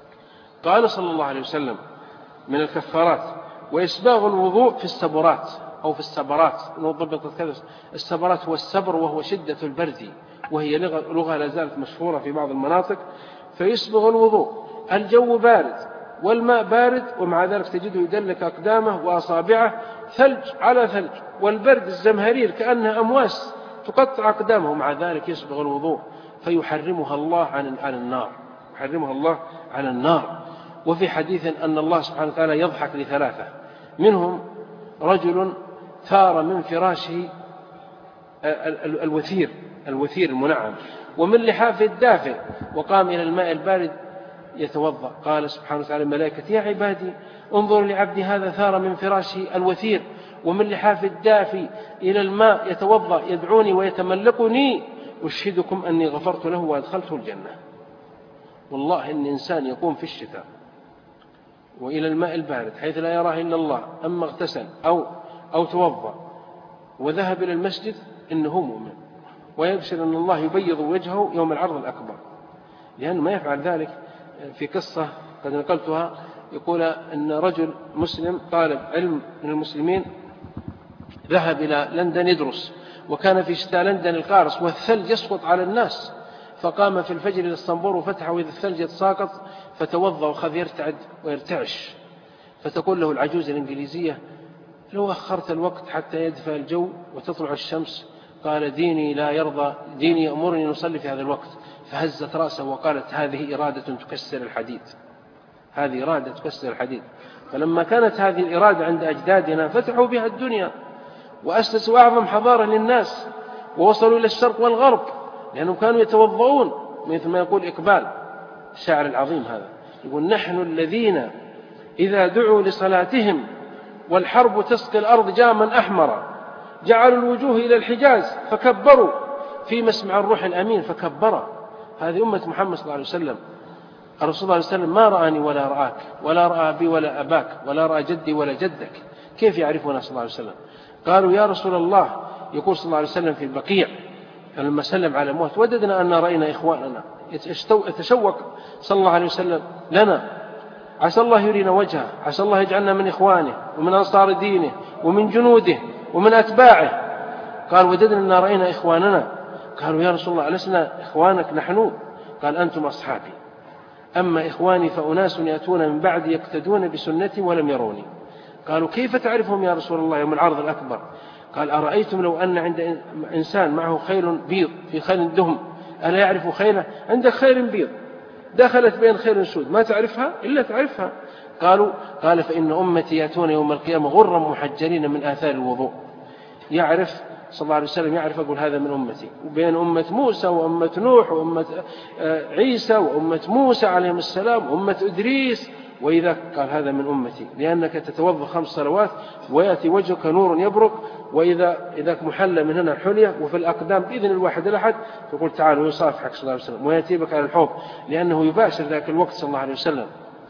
قال صلى الله عليه وسلم: من الكفارات وإسباغ الوضوء في السبرات. أو في السبرات، ضبطت كذا. السبرات هو السبر وهو شدة البرد، وهي لغة لا زالت مشهورة في بعض المناطق. فيسبغ الوضوء، الجو بارد والماء بارد، ومع ذلك تجده يدلك أقدامه وأصابعه ثلج على ثلج، والبرد الزمهرير كأنها أمواس تقطع أقدامه، ومع ذلك يسبغ الوضوء فيحرمها الله عن عن النار، يحرمها الله على النار. وفي حديث أن الله سبحانه وتعالى يضحك لثلاثة، منهم رجل ثار من فراشه الوثير الوثير المنعم ومن لحافه الدافئ، وقام إلى الماء البارد يتوضأ. قال سبحانه وتعالى الملائكة يا عبادي انظروا لعبدي هذا ثار من فراشه الوثير ومن لحاف الدافي إلى الماء يتوضأ يدعوني ويتملقني، أشهدكم أني غفرت له وأدخلته الجنة. والله إن إنسان يقوم في الشتاء وإلى الماء البارد حيث لا يراه إلا الله، أما اغتسل أو, أو توضأ وذهب إلى المسجد إنه مؤمن، ويبشر أن الله يبيض وجهه يوم العرض الأكبر، لأنه ما يفعل ذلك. في قصة قد نقلتها يقول أن رجل مسلم طالب علم من المسلمين ذهب إلى لندن يدرس، وكان في شتاء لندن القارس والثلج يسقط على الناس، فقام في الفجر إلى اسطنبول وفتحه وإذا الثلج يتساقط، فتوضأ وخذ يرتعد ويرتعش. فتقول له العجوز الإنجليزية لو أخرت الوقت حتى يدفى الجو وتطلع الشمس، قال ديني لا يرضى، ديني يأمرني أن نصلي في هذا الوقت. فهزت رأسه وقالت هذه إرادة تكسر الحديد، هذه إرادة تكسر الحديد. فلما كانت هذه الإرادة عند أجدادنا فتحوا بها الدنيا وأسسوا أعظم حضارة للناس ووصلوا إلى الشرق والغرب، لأنهم كانوا يتوضؤون، مثل ما يقول إقبال الشاعر العظيم هذا، يقول نحن الذين إذا دعوا لصلاتهم والحرب تسقي الأرض جاما أحمر جعلوا الوجوه إلى الحجاز فكبروا في مسمع الروح الأمين فكبر. هذه أمة محمد صلى الله عليه وسلم. الرسول صلى الله عليه وسلم ما رآني ولا رآك ولا رأى أبي ولا أباك ولا رأى جدي ولا جدك، كيف يعرفنا صلى الله عليه وسلم؟ قالوا يا رسول الله، يقول صلى الله عليه وسلم في البقيع لما سلم على الموت وددنا أن رأينا إخواننا، يتشوق صلى الله عليه وسلم لنا، عسى الله يرينا وجهه، عسى الله يجعلنا من إخوانه ومن أنصار دينه ومن جنوده ومن أتباعه. قال وددنا أن رأينا إخواننا. قالوا يا رسول الله ألسنا إخوانك نحن؟ قال أنتم أصحابي، أما إخواني فأناس يأتون من بعد يقتدون بسنتي ولم يروني. قالوا كيف تعرفهم يا رسول الله يوم العرض الأكبر؟ قال أرأيتم لو أن عند إنسان معه خيل بيض في خيل دهم، ألا يعرف خيله؟ عندك خيل بيض دخلت بين خيل سود ما تعرفها إلا تعرفها. قالوا قال فإن أمتي يأتون يوم القيامة غرا محجلين من آثار الوضوء. يعرف صلى الله عليه وسلم، يعرف أقول هذا من أمتي، وبين أمة موسى وأمة نوح وأمة عيسى وأمة موسى عليهم السلام وأمة إدريس، وإذا قال هذا من أمتي، لأنك تتوضأ خمس صلوات ويأتي وجهك نور يبرق، وإذا إذا محل من هنا الحلية وفي الأقدام بإذن الواحد الأحد، يقول تعالوا يصافحك صلى الله عليه وسلم ويأتي بك على الحوض، لأنه يباشر ذاك الوقت صلى الله عليه وسلم،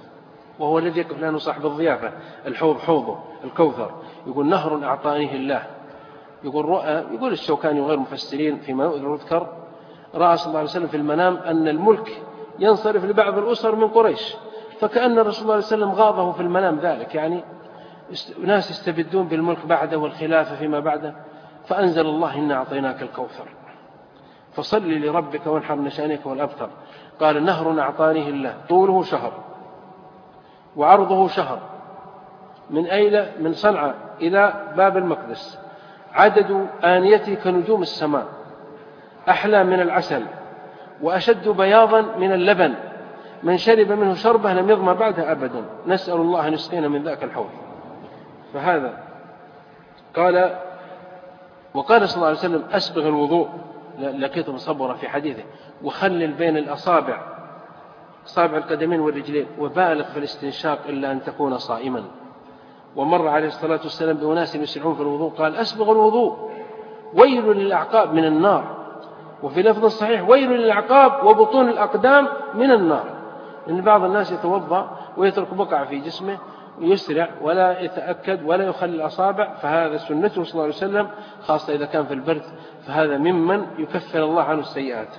وهو الذي يقف لأنه صاحب الضيافة. الحوض حوضه الكوثر، يقول نهر أعطانيه الله. يقول رؤى، يقول الشوكاني وغير مفسرين فيما يذكر، رأى صلى الله عليه وسلم في المنام أن الملك ينصرف لبعض الأسر من قريش، فكأن الرسول صلى الله عليه وسلم غاضه في المنام ذلك، يعني ناس يستبدون بالملك بعده والخلافة فيما بعده، فأنزل الله إنا أعطيناك الكوثر فصل لربك وانحر نشانك والأبتر. قال نهر أعطانيه الله طوله شهر وعرضه شهر من أيلة من صنعاء إلى باب المقدس، عدد آنيته كنجوم السماء، أحلى من العسل وأشد بياضا من اللبن، من شرب منه شربة لم يظمأ بعدها أبدا، نسأل الله أن يسقينا من ذاك الحوض. فهذا قال. وقال صلى الله عليه وسلم أسبغ الوضوء، لقيت مصبرا في حديثه، وخلل بين الأصابع أصابع القدمين والرجلين، وبالغ في الاستنشاق إلا أن تكون صائما. ومر عليه الصلاة والسلام بأناس يسرعون في الوضوء قال أسبغ الوضوء ويل للأعقاب من النار، وفي لفظ صحيح ويل للأعقاب وبطون الأقدام من النار. إن بعض الناس يتوضأ ويترك بقعة في جسمه ويسرع ولا يتأكد ولا يخلي الأصابع، فهذا سنته صلى الله عليه وسلم، خاصة إذا كان في البرد، فهذا ممن يكفر الله عنه السيئات.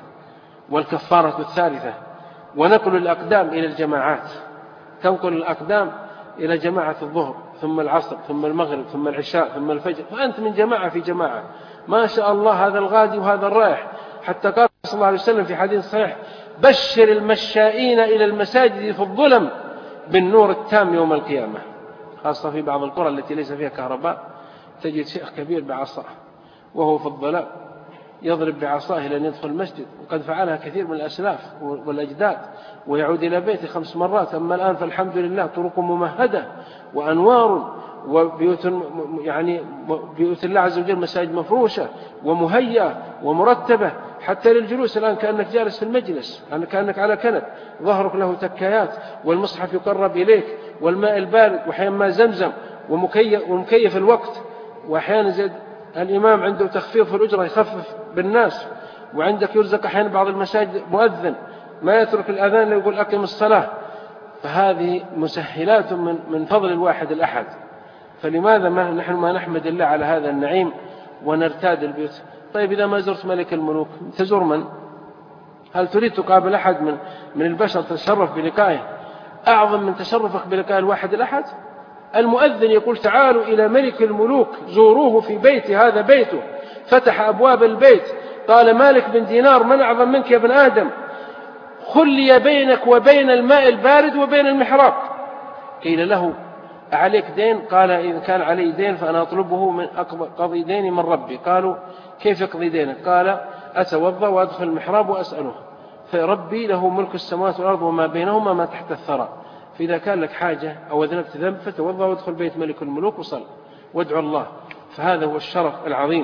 والكفارة الثالثة ونقل الأقدام إلى الجماعات، تنقل الأقدام إلى جماعة الظهر ثم العصر ثم المغرب ثم العشاء ثم الفجر، فأنت من جماعة في جماعة ما شاء الله، هذا الغادي وهذا الرايح. حتى قال صلى الله عليه وسلم في حديث صحيح: بشر المشائين إلى المساجد في الظلم بالنور التام يوم القيامة. خاصة في بعض القرى التي ليس فيها كهرباء تجد شيخ كبير بعصاه وهو في الظلام يضرب بعصاه لأن يدخل المسجد، وقد فعلها كثير من الأسلاف والأجداد، ويعود إلى بيته خمس مرات. أما الآن فالحمد لله طرق ممهدة وأنوار وبيوت، يعني بيوت الله عز وجل مساجد مفروشة ومهيئة ومرتبة حتى للجلوس. الآن كأنك جالس في المجلس، كأنك على كنب، ظهرك له تكايات، والمصحف يقرب إليك، والماء البارد، وأحيانا ماء زمزم، ومكيف, ومكيف الوقت. وأحيانا زاد الإمام عنده تخفيض في الأجرة يخفف بالناس، وعندك يرزق أحيانا بعض المساجد مؤذن ما يترك الأذان يقول أقم الصلاة. فهذه مسهلات من من فضل الواحد الأحد. فلماذا ما نحن ما نحمد الله على هذا النعيم ونرتاد البيوت؟ طيب إذا ما زرت ملك الملوك تزور من؟ هل تريد تقابل أحد من من البشر تتشرف بلقائه أعظم من تشرفك بلقاء الواحد الأحد؟ المؤذن يقول: تعالوا إلى ملك الملوك زوروه في بيتي، هذا بيته. فتح أبواب البيت، قال: مالك بن دينار، من أعظم منك يا ابن آدم؟ خلي بينك وبين الماء البارد وبين المحراب. قيل له: أعليك دين؟ قال: إذا كان علي دين فأنا أطلبه من قضي ديني من ربي. قالوا: كيف يقضي دينك؟ قال: أتوضأ وأدخل المحراب وأسأله، فربي له ملك السماوات والأرض وما بينهما ما تحت الثرى، فإذا كان لك حاجة أو أذنبت ذنب فتوضأ وادخل بيت ملك الملوك وصل وادعو الله. فهذا هو الشرف العظيم.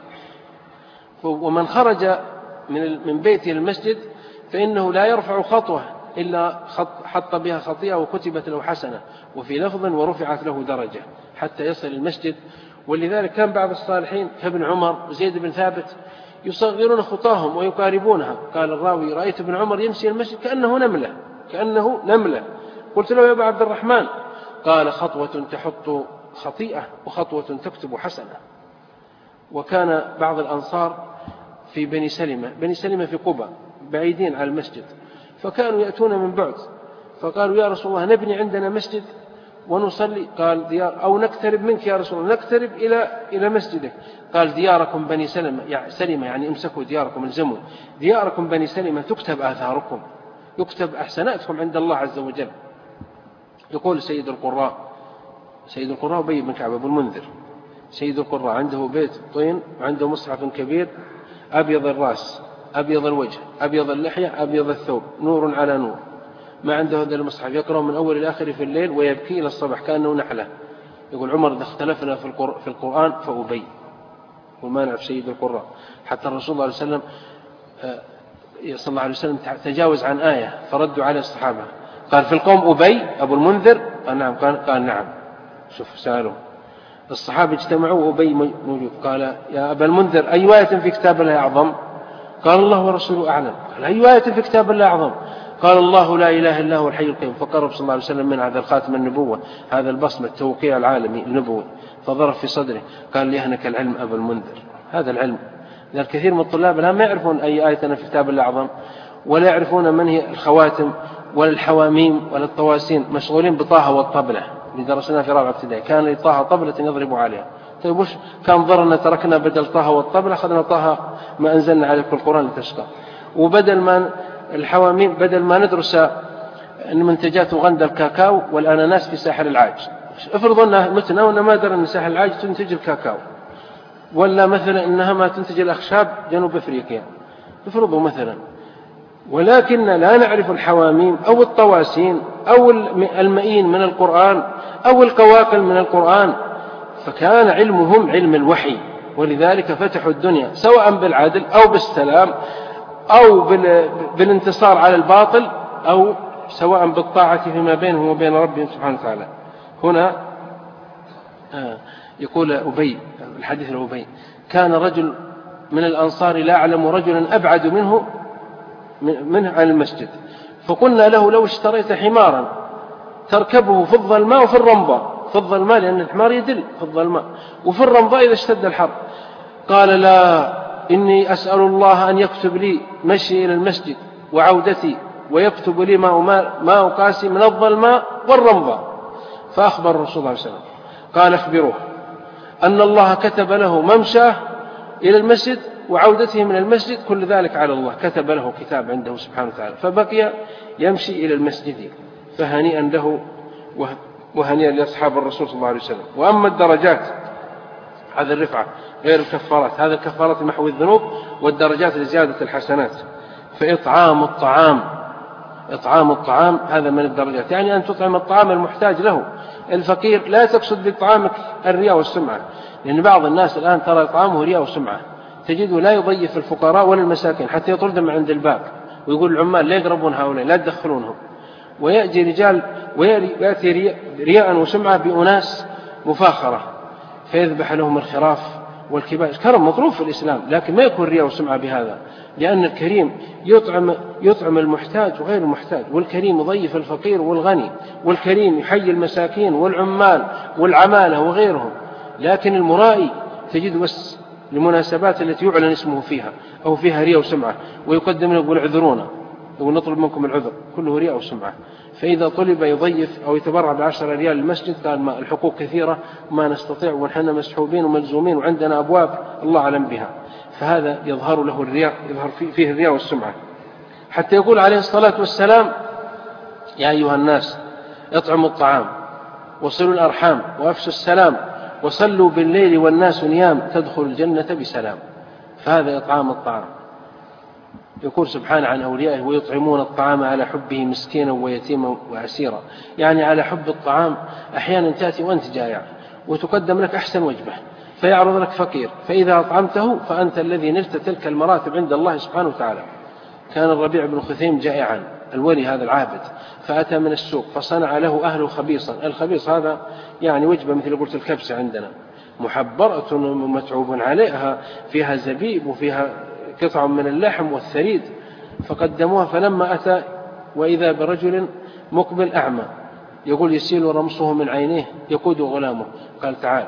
ومن خرج من من بيته المسجد فإنه لا يرفع خطوة إلا حط بها خطيئة وكتبت له حسنة، وفي لفظ ورفعت له درجة حتى يصل المسجد. ولذلك كان بعض الصالحين كابن عمر وزيد بن ثابت يصغرون خطاهم ويقاربونها. قال الراوي: رأيت ابن عمر يمشي المسجد كأنه نملة كأنه نملة. قلت له: يا أبا عبد الرحمن؟ قال: خطوة تحط خطيئة وخطوة تكتب حسنة. وكان بعض الأنصار في بني سلمة بني سلمة في قبى بعيدين عن المسجد، فكانوا يأتون من بعد، فقالوا: يا رسول الله نبني عندنا مسجد ونصلي. قال: ديار أو نقترب منك يا رسول الله، نقترب إلى إلى مسجدك. قال: دياركم بني سلمة يعني سلمة يعني امسكوا دياركم الزموا دياركم بني سلمة تكتب آثاركم، يكتب أحسناتكم عند الله عز وجل. يقول سيد القراء سيد القراء أبي بن كعب أبو المنذر سيد القراء عنده بيت طين وعنده مصحف كبير أبيض الرأس أبيض الوجه أبيض اللحية أبيض الثوب نور على نور، ما عنده هذا المصحف يقرأ من أول إلى آخر في الليل ويبكي إلى الصبح كأنه نحلة. يقول عمر: إذا اختلفنا في في القرآن فأبي، وما نعرف سيد القراء. حتى الرسول صلى الله عليه وسلم صلى الله عليه وسلم تجاوز عن آية فردوا عليه الصحابة، قال: في القوم أبي أبو المنذر؟ قال: نعم. قال, قال نعم. شوف سألوا الصحابة اجتمعوا وأبي موجود. قال: يا أبا المنذر أي آية في كتاب الله أعظم؟ قال: الله ورسوله أعلم. قال: أي آية في كتاب الله أعظم؟ قال: الله لا إله إلا هو الحي القيوم. فقرب صلى الله عليه وسلم من هذا الخاتم النبوة، هذا البصمة التوقيع العالمي النبوي، فضرب في صدره قال: ليهنك العلم أبا المنذر. هذا العلم. لأن الكثير من الطلاب الآن ما يعرفون أي آية في كتاب الله أعظم، ولا يعرفون من هي الخواتم ولا الحواميم ولا الطواسين، مشغولين بطه والطبلة اللي درسناها في رابعة ابتدائي، كان لطه طبلة يضرب عليها. طيب وش كان ضرنا؟ تركنا بدل طه والطبلة أخذنا طه ما أنزلنا عليك القرآن لتشقى. وبدل ما الحواميم بدل ما ندرس منتجات وغندا الكاكاو والأناناس في ساحل العاج، افرض أنها متنا وأننا ما درنا أن ساحل العاج تنتج الكاكاو، ولا مثلا أنها ما تنتج الأخشاب جنوب أفريقيا، افرضوا مثلا. ولكن لا نعرف الحواميم أو الطواسين أو المئين من القرآن أو القواقل من القرآن، فكان علمهم علم الوحي، ولذلك فتحوا الدنيا سواء بالعدل أو بالسلام أو بالانتصار على الباطل أو سواء بالطاعة فيما بينهم وبين ربهم سبحانه وتعالى. هنا يقول أبي الحديث الأبي: كان رجل من الأنصار لا أعلم رجلا أبعد منه منه عن المسجد، فقلنا له: لو اشتريت حمارا تركبه في الظلماء وفي الرمضاء، في الظلماء لأن الحمار يدل في الظلماء، وفي الرمضاء إذا اشتد الحر. قال: لا، إني أسأل الله أن يكتب لي مشي إلى المسجد وعودتي، ويكتب لي ما أقاسي من الظلماء والرمضاء. فأخبر الرسول صلى الله عليه وسلم قال اخبروه أن الله كتب له ممشاه إلى المسجد وعودته من المسجد، كل ذلك على الله، كتب له كتاب عنده سبحانه وتعالى، فبقي يمشي إلى المسجد، فهنيئا له وهنيئا لأصحاب الرسول صلى الله عليه وسلم. وأما الدرجات، هذا الرفعة غير الكفارات، هذا الكفارات محو الذنوب، والدرجات لزيادة الحسنات. فإطعام الطعام، إطعام الطعام هذا من الدرجات، يعني أن تطعم الطعام المحتاج له الفقير. لا تقصد بطعامك الرياء والسمعة، لأن بعض الناس الآن ترى إطعامه رياء وسمعة، تجده لا يضيف الفقراء ولا المساكين حتى يطردهم عند الباب، ويقول العمال لا يقربون هؤلاء لا تدخلونهم. ويأتي رجال ويأتي رياء وسمعة بأناس مفاخرة فيذبح لهم الخراف والكبائش. كرم مطلوب في الإسلام، لكن ما يكون رياء وسمعة بهذا، لأن الكريم يطعم, يطعم المحتاج وغير المحتاج، والكريم يضيف الفقير والغني، والكريم يحيي المساكين والعمال والعمالة وغيرهم. لكن المرائي تجد بس لمناسبات التي يعلن اسمه فيها أو فيها رياء وسمعة، ويقدم له يقول اعذرونا ونطلب منكم العذر، كله رياء وسمعة. فإذا طلب يضيف أو يتبرع بعشر ريال للمسجد قال ما الحقوق كثيرة ما نستطيع ونحن مسحوبين وملزومين وعندنا أبواب الله أعلم بها، فهذا يظهر له الرياء، يظهر فيه الرياء والسمعة. حتى يقول عليه الصلاة والسلام يا أيها الناس اطعموا الطعام وصلوا الأرحام وأفشوا السلام وصلوا بالليل والناس نيام تدخل الجنة بسلام. فهذا إطعام الطعام. يقول سبحانه عن أوليائه ويطعمون الطعام على حبه مسكينا ويتيما وأسيرا، يعني على حب الطعام. أحيانا تأتي وأنت جائع وتقدم لك أحسن وجبة فيعرض لك فقير، فإذا أطعمته فأنت الذي نلت تلك المراتب عند الله سبحانه وتعالى. كان الربيع بن خثيم جائعا، الولي هذا العابد، فأتى من السوق فصنع له أهله خبيصا. الخبيص هذا يعني وجبة مثل قلت الكبسة عندنا، محبرة ومتعوب عليها، فيها زبيب وفيها قطع من اللحم والثريد، فقدموها. فلما أتى وإذا برجل مقبل أعمى يقول يسيل رمصه من عينيه يقود غلامه، قال تعال،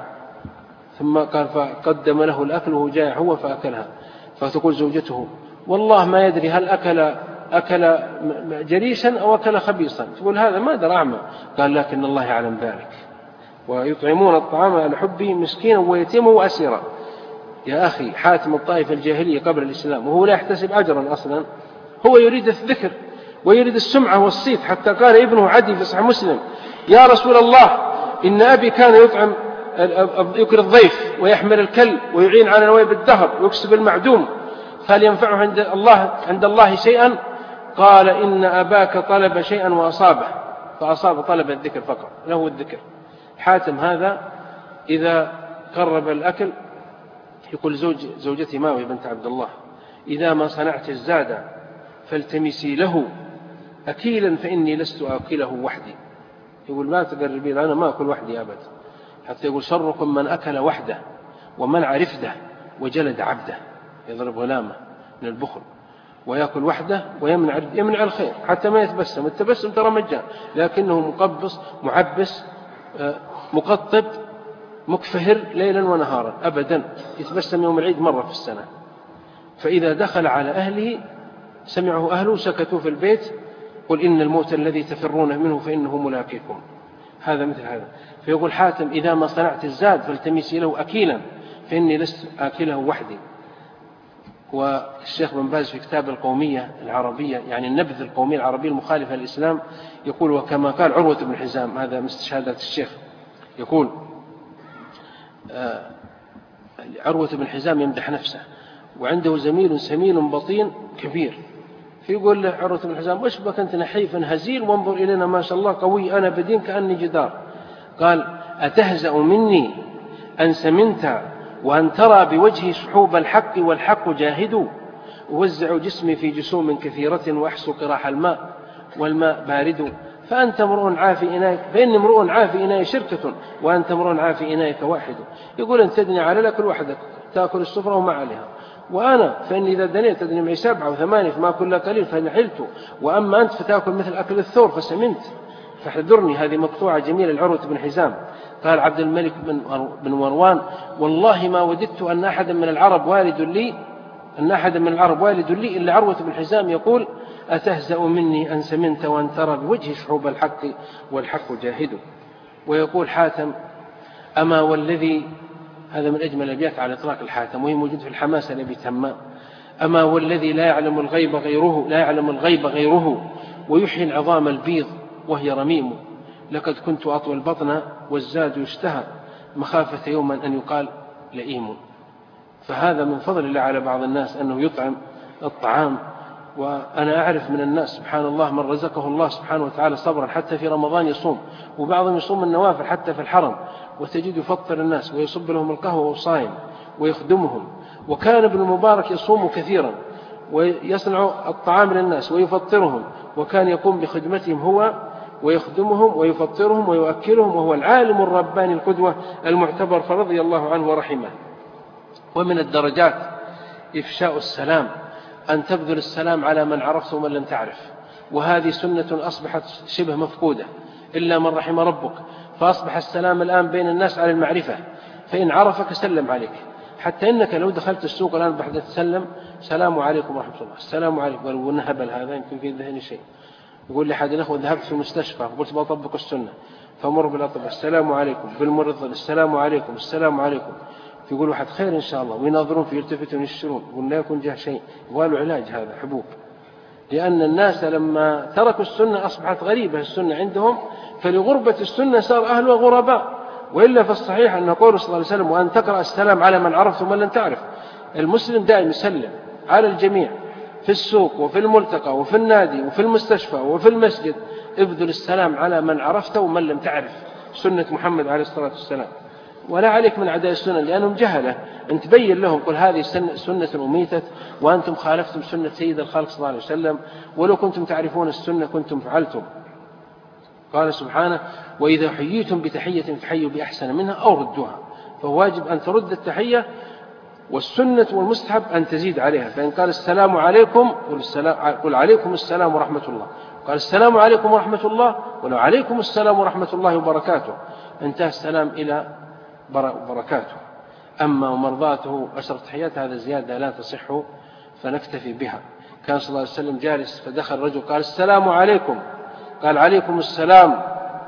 ثم قال فقدم له الأكل وهو جائع هو فأكلها. فتقول زوجته والله ما يدري هل أكل أكل جريشا أو أكل خبيصا، تقول هذا ما درى أعمى، قال لكن الله يعلم ذلك. ويطعمون الطعام على حبه مسكينا ويتيما وأسيرا. يا أخي حاتم الطائفة الجاهلية قبل الإسلام وهو لا يحتسب أجرا أصلا، هو يريد الذكر ويريد السمعة والصيت، حتى قال ابنه عدي في صحيح مسلم يا رسول الله إن أبي كان يطعم يكر الضيف ويحمل الكل ويعين على نوائب الدهر ويكسب المعدوم، فهل ينفعه عند الله عند الله شيئا؟ قال إن أباك طلب شيئا وأصابه، فأصاب طلب الذكر فقط، له الذكر. حاتم هذا إذا قرب الأكل يقول زوج زوجتي ماوية بنت عبد الله إذا ما صنعت الزاد فالتمسي له أكيلا فإني لست أكله وحدي. يقول ما تقربي أنا ما أكل وحدي أبدا. حتى يقول شركم من أكل وحده ومنع رفده وجلد عبده، يضرب غلامه من البخل ويأكل وحده ويمنع يمنع الخير حتى ما يتبسم. التبسم ترى مجان، لكنه مقبص معبس مقطب مكفهر ليلا ونهارا أبدا، يتبسم يوم العيد مرة في السنة. فإذا دخل على أهله سمعه أهله سكتوا في البيت، قل إن الموت الذي تفرون منه فإنه ملاقيكم. هذا مثل هذا. فيقول حاتم إذا ما صنعت الزاد فالتمسي له أكيلا فإني لست آكله وحدي. والشيخ بن باز في كتاب القومية العربية، يعني النبذ القومية العربية المخالفة للإسلام، يقول وكما قال عروة بن حزام، هذا مستشهادات الشيخ، يقول آه عروة بن حزام يمدح نفسه وعنده زميل سمين بطين كبير، فيقول له عروة بن حزام وش بك أنت نحيف هزيل وانظر إلينا ما شاء الله قوي أنا بدين كأني جدار. قال أتهزأ مني أن سمنت وأن ترى بوجهي سحوب الحق والحق جاهد، أوزع جسمي في جسوم كثيرة وأحسو قراح الماء والماء بارد، فأنت امرؤ عافي إنايك فإن امرؤ عافي إناي شركة وأنت امرؤ عافي إنايك واحد. يقول أن تدني على الأكل وحدك تأكل السفرة وما عليها، وأنا فإني إذا دنيت تدني معي سبعة وثمانية فما كل قليل فنحلت، وأما أنت فتأكل مثل أكل الثور فسمنت فاحذرني. هذه مقطوعة جميلة لعروة بن حزام. قال عبد الملك بن مروان والله ما وددت أن أحدا من العرب والد لي أن أحدا من العرب والد لي إلا عروة بن حزام يقول أتهزأ مني أن سمنت وأن ترى بوجه شعوب الحق والحق جاهد. ويقول حاتم: أما والذي، هذا من أجمل الأبيات على إطلاق الحاتم، وهي موجود في الحماسة لأبي تمام: أما والذي لا يعلم الغيب غيره لا يعلم الغيب غيره ويحيي العظام البيض وهي رميم، لقد كنت أطوى البطن والزاد يشتهى مخافة يوما أن يقال لئيم. فهذا من فضل الله على بعض الناس أنه يطعم الطعام. وأنا أعرف من الناس سبحان الله من رزقه الله سبحانه وتعالى صبرا حتى في رمضان يصوم، وبعضهم يصوم النوافل حتى في الحرم، وتجد يفطر الناس ويصب لهم القهوة وصائم ويخدمهم. وكان ابن المبارك يصوم كثيرا ويصنع الطعام للناس ويفطرهم، وكان يقوم بخدمتهم هو ويخدمهم ويفطرهم ويؤكلهم، وهو العالم الرباني القدوة المعتبر، فرضي الله عنه ورحمه. ومن الدرجات إفشاء السلام، أن تبذل السلام على من عرفت ومن لم تعرف، وهذه سنة أصبحت شبه مفقودة إلا من رحم ربك، فأصبح السلام الآن بين الناس على المعرفة، فإن عرفك سلم عليك. حتى إنك لو دخلت السوق الآن بعد تسلم: السلام عليكم ورحمة الله. السلام عليكم. قالوا: ونهبل هذا، يمكن في ذهني شيء. يقول لي أحد الأخوة: ذهبت في المستشفى قلت بطبق السنة، فمر بالأطباء: السلام عليكم. بالمرضى: السلام عليكم السلام عليكم. فيقول واحد: خير إن شاء الله. ويناظرون في يلتفتون يشترون. يقول: لا يكون جاه شيء، يقولوا علاج هذا حبوب. لأن الناس لما تركوا السنة أصبحت غريبة السنة عندهم، فلغربة السنة صار أهلها غرباء. وإلا فالصحيح أن قول صلى الله عليه وسلم: وأن تقرأ السلام على من عرفت ومن لم تعرف. المسلم دائما يسلم على الجميع في السوق وفي الملتقى وفي النادي وفي المستشفى وفي المسجد. ابذل السلام على من عرفت ومن لم تعرف، سنة محمد عليه الصلاة والسلام. ولا عليك من أعداء السنة لأنهم جهلة، أن تبين لهم: قل هذه سنة أميتت وأنتم خالفتم سنة سيد الخلق صلى الله عليه وسلم، ولو كنتم تعرفون السنة كنتم فعلتم. قال سبحانه: وإذا حييتم بتحية فحيوا بأحسن منها أو ردوها. فواجب أن ترد التحية، والسنة والمستحب أن تزيد عليها. فإن قال: السلام عليكم، قل عليكم السلام ورحمة الله. قال: السلام عليكم ورحمة الله، ولو عليكم السلام ورحمة الله وبركاته. انتهى السلام إلى بركاته. أما مرضاته عشر تحيات هذا زيادة لا تصح، فنكتفي بها. كان صلى الله عليه وسلم جالس فدخل رجل قال: السلام عليكم. قال: عليكم السلام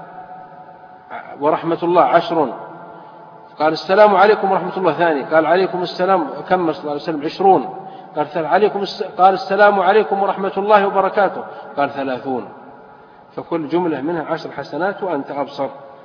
ورحمة الله عشر. قال: السلام عليكم ورحمة الله ثاني. قال: عليكم السلام. كمل صلى الله عليه وسلم: عشرون. قال: عليكم الس... قال: السلام عليكم ورحمة الله وبركاته. قال: ثلاثون. فكل جملة منها عشر حسنات وأنت أبصر.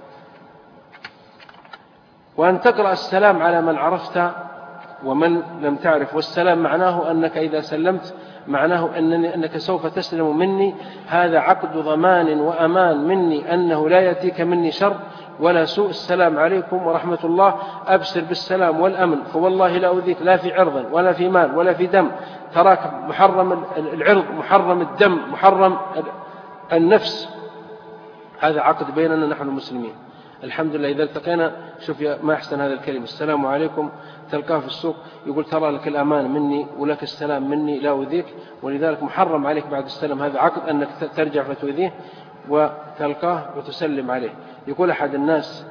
وأن تقرأ السلام على من عرفت ومن لم تعرف. والسلام معناه أنك إذا سلمت معناه أنني أنك سوف تسلم مني، هذا عقد ضمان وأمان مني أنه لا يأتيك مني شر ولا سوء. السلام عليكم ورحمة الله، أبشر بالسلام والأمن، فوالله لا أؤذيك لا في عرض ولا في مال ولا في دم، تراك محرم العرض محرم الدم محرم النفس. هذا عقد بيننا نحن المسلمين. الحمد لله إذا التقينا شوف ما أحسن هذا الكلمة: السلام عليكم. تلقاه في السوق يقول: ترى لك الأمان مني ولك السلام مني لا أؤذيك، ولذلك محرم عليك بعد السلام. هذا عقد أنك ترجع فتؤذيه وتلقاه وتسلم عليه. يقول أحد الناس،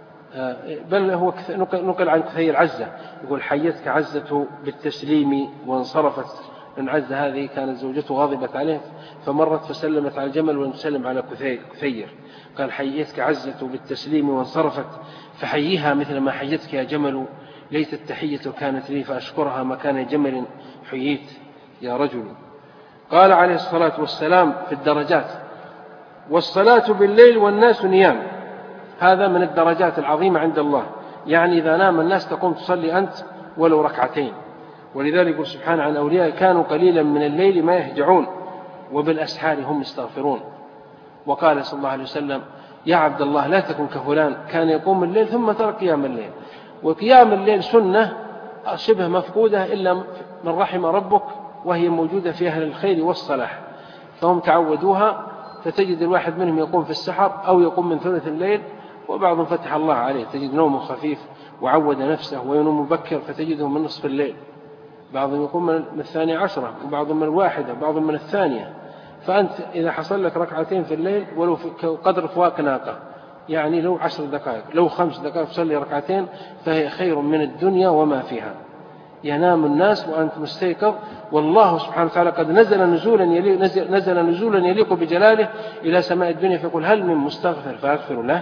بل هو نقل عن كثير عزة، يقول: حيتك عزته بالتسليم وانصرفت. من عزة هذه كانت زوجته غضبت عليه فمرت فسلمت على الجمل ونسلم على كثير. قال: حيتك عزته بالتسليم وانصرفت، فحييها مثل ما حيتك يا جمل، ليت التحية كانت لي فأشكرها مكان جمل حييت يا رجل. قال عليه الصلاة والسلام في الدرجات: والصلاة بالليل والناس نيام. هذا من الدرجات العظيمة عند الله، يعني إذا نام الناس تقوم تصلي أنت ولو ركعتين. ولذلك يقول سبحانه عن أولياء: كانوا قليلا من الليل ما يهجعون وبالأسحار هم يستغفرون. وقال صلى الله عليه وسلم: يا عبد الله لا تكن كفلان كان يقوم الليل ثم ترك قيام الليل. وقيام الليل سنة شبه مفقودة إلا من رحم ربك، وهي موجودة في أهل الخير والصلاح، فهم تعودوها. فتجد الواحد منهم يقوم في السحر أو يقوم من ثلث الليل، وبعضهم فتح الله عليه تجد نومه خفيف وعود نفسه وينوم مبكر فتجده من نصف الليل، بعضهم يقوم من الثانية عشرة وبعضهم من الواحدة وبعضهم من الثانية. فأنت إذا حصل لك ركعتين في الليل ولو قدر فواك ناقة، يعني لو عشر دقائق لو خمس دقائق تصلي ركعتين فهي خير من الدنيا وما فيها. ينام الناس وأنت مستيقظ، والله سبحانه وتعالى قد نزل نزولا يليق, نزل, نزل نزولا يليق بجلاله إلى سماء الدنيا، فيقول: هل من مستغفر فأغفر له؟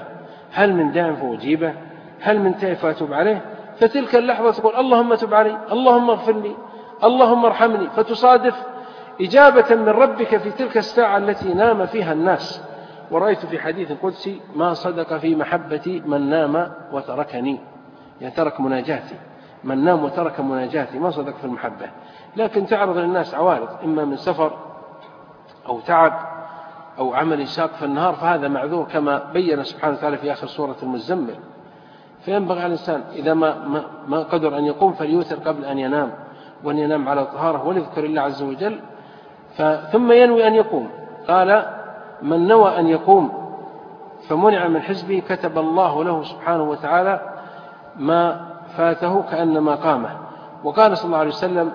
هل من داع فأجيبه، هل من تائب فأتوب عليه. فتلك اللحظة تقول اللهم تب علي، اللهم اغفر لي، اللهم ارحمني، فتصادف إجابة من ربك في تلك الساعة التي نام فيها الناس. ورأيت في حديث قدسي ما صدق في محبتي من نام وتركني، يعني ترك مناجاتي، من نام وترك مناجاتي ما صدق في المحبة. لكن تعرض للناس عوارض، إما من سفر أو تعب أو عمل شاق في النهار، فهذا معذور كما بين سبحانه وتعالى في آخر سورة المزمل. فينبغي على الإنسان إذا ما, ما, ما قدر أن يقوم فليوتر قبل أن ينام، وأن ينام على طهارة وليذكر الله عز وجل، ثم ينوي أن يقوم. قال من نوى أن يقوم فمنع من حزبه كتب الله له سبحانه وتعالى ما فاته كأنما قامه. وقال صلى الله عليه وسلم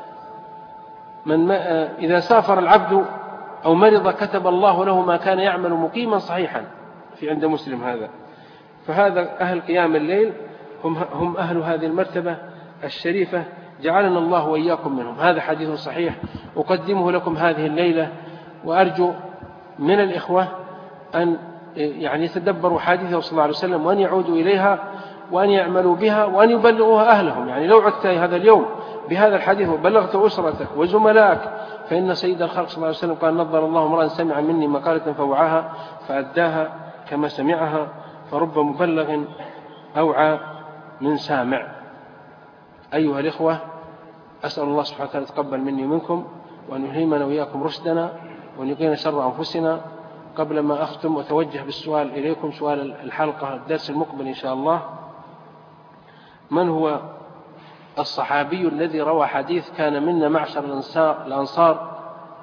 من إذا سافر العبد أو مرض كتب الله له ما كان يعمل مقيما صحيحا، في عند مسلم هذا. فهذا أهل قيام الليل هم, هم أهل هذه المرتبة الشريفة، جعلنا الله وإياكم منهم. هذا حديث صحيح أقدمه لكم هذه الليلة، وأرجو من الإخوة أن يعني يتدبروا حديثه صلى الله عليه وسلم، وأن يعودوا إليها، وأن يعملوا بها، وأن يبلغوها أهلهم. يعني لو عدت هذا اليوم بهذا الحديث وبلغت أسرتك وزملائك، فإن سيد الخلق صلى الله عليه وسلم قال نظر الله امرأ سمع مني مقالة فوعاها فأداها كما سمعها، فرب مبلغ أوعى من سامع. أيها الإخوة، أسأل الله سبحانه وتعالى يتقبل مني ومنكم، وأن يلهمنا وإياكم رشدنا، وأن يقينا شر أنفسنا. قبل ما أختم وتوجه بالسؤال إليكم، سؤال الحلقة الدرس المقبل إن شاء الله: من هو الصحابي الذي روى حديث كان منا معشر الأنصار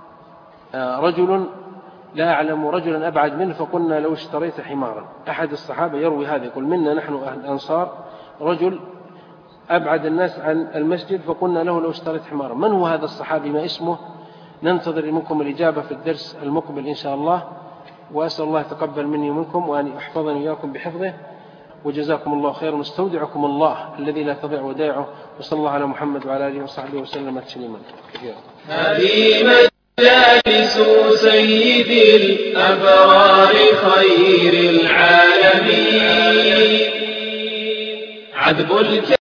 رجل لا أعلم رجلا أبعد منه فقلنا لو اشتريت حمارا؟ أحد الصحابة يروي هذا، يقول منا نحن أهل الأنصار رجل أبعد الناس عن المسجد فقلنا له لو اشتريت حمارا. من هو هذا الصحابي؟ ما اسمه؟ ننتظر منكم الإجابة في الدرس المقبل إن شاء الله. وأسأل الله يتقبل مني ومنكم، وأن يحفظني وإياكم بحفظه. وجزاكم الله خيرا، واستودعكم الله الذي لا تضيع ودائعه. وصلى الله على محمد وعلى آله وصحبه وسلم تسليما كثيرا. هذه مجالس سيد الأبرار خير العالمين، عذب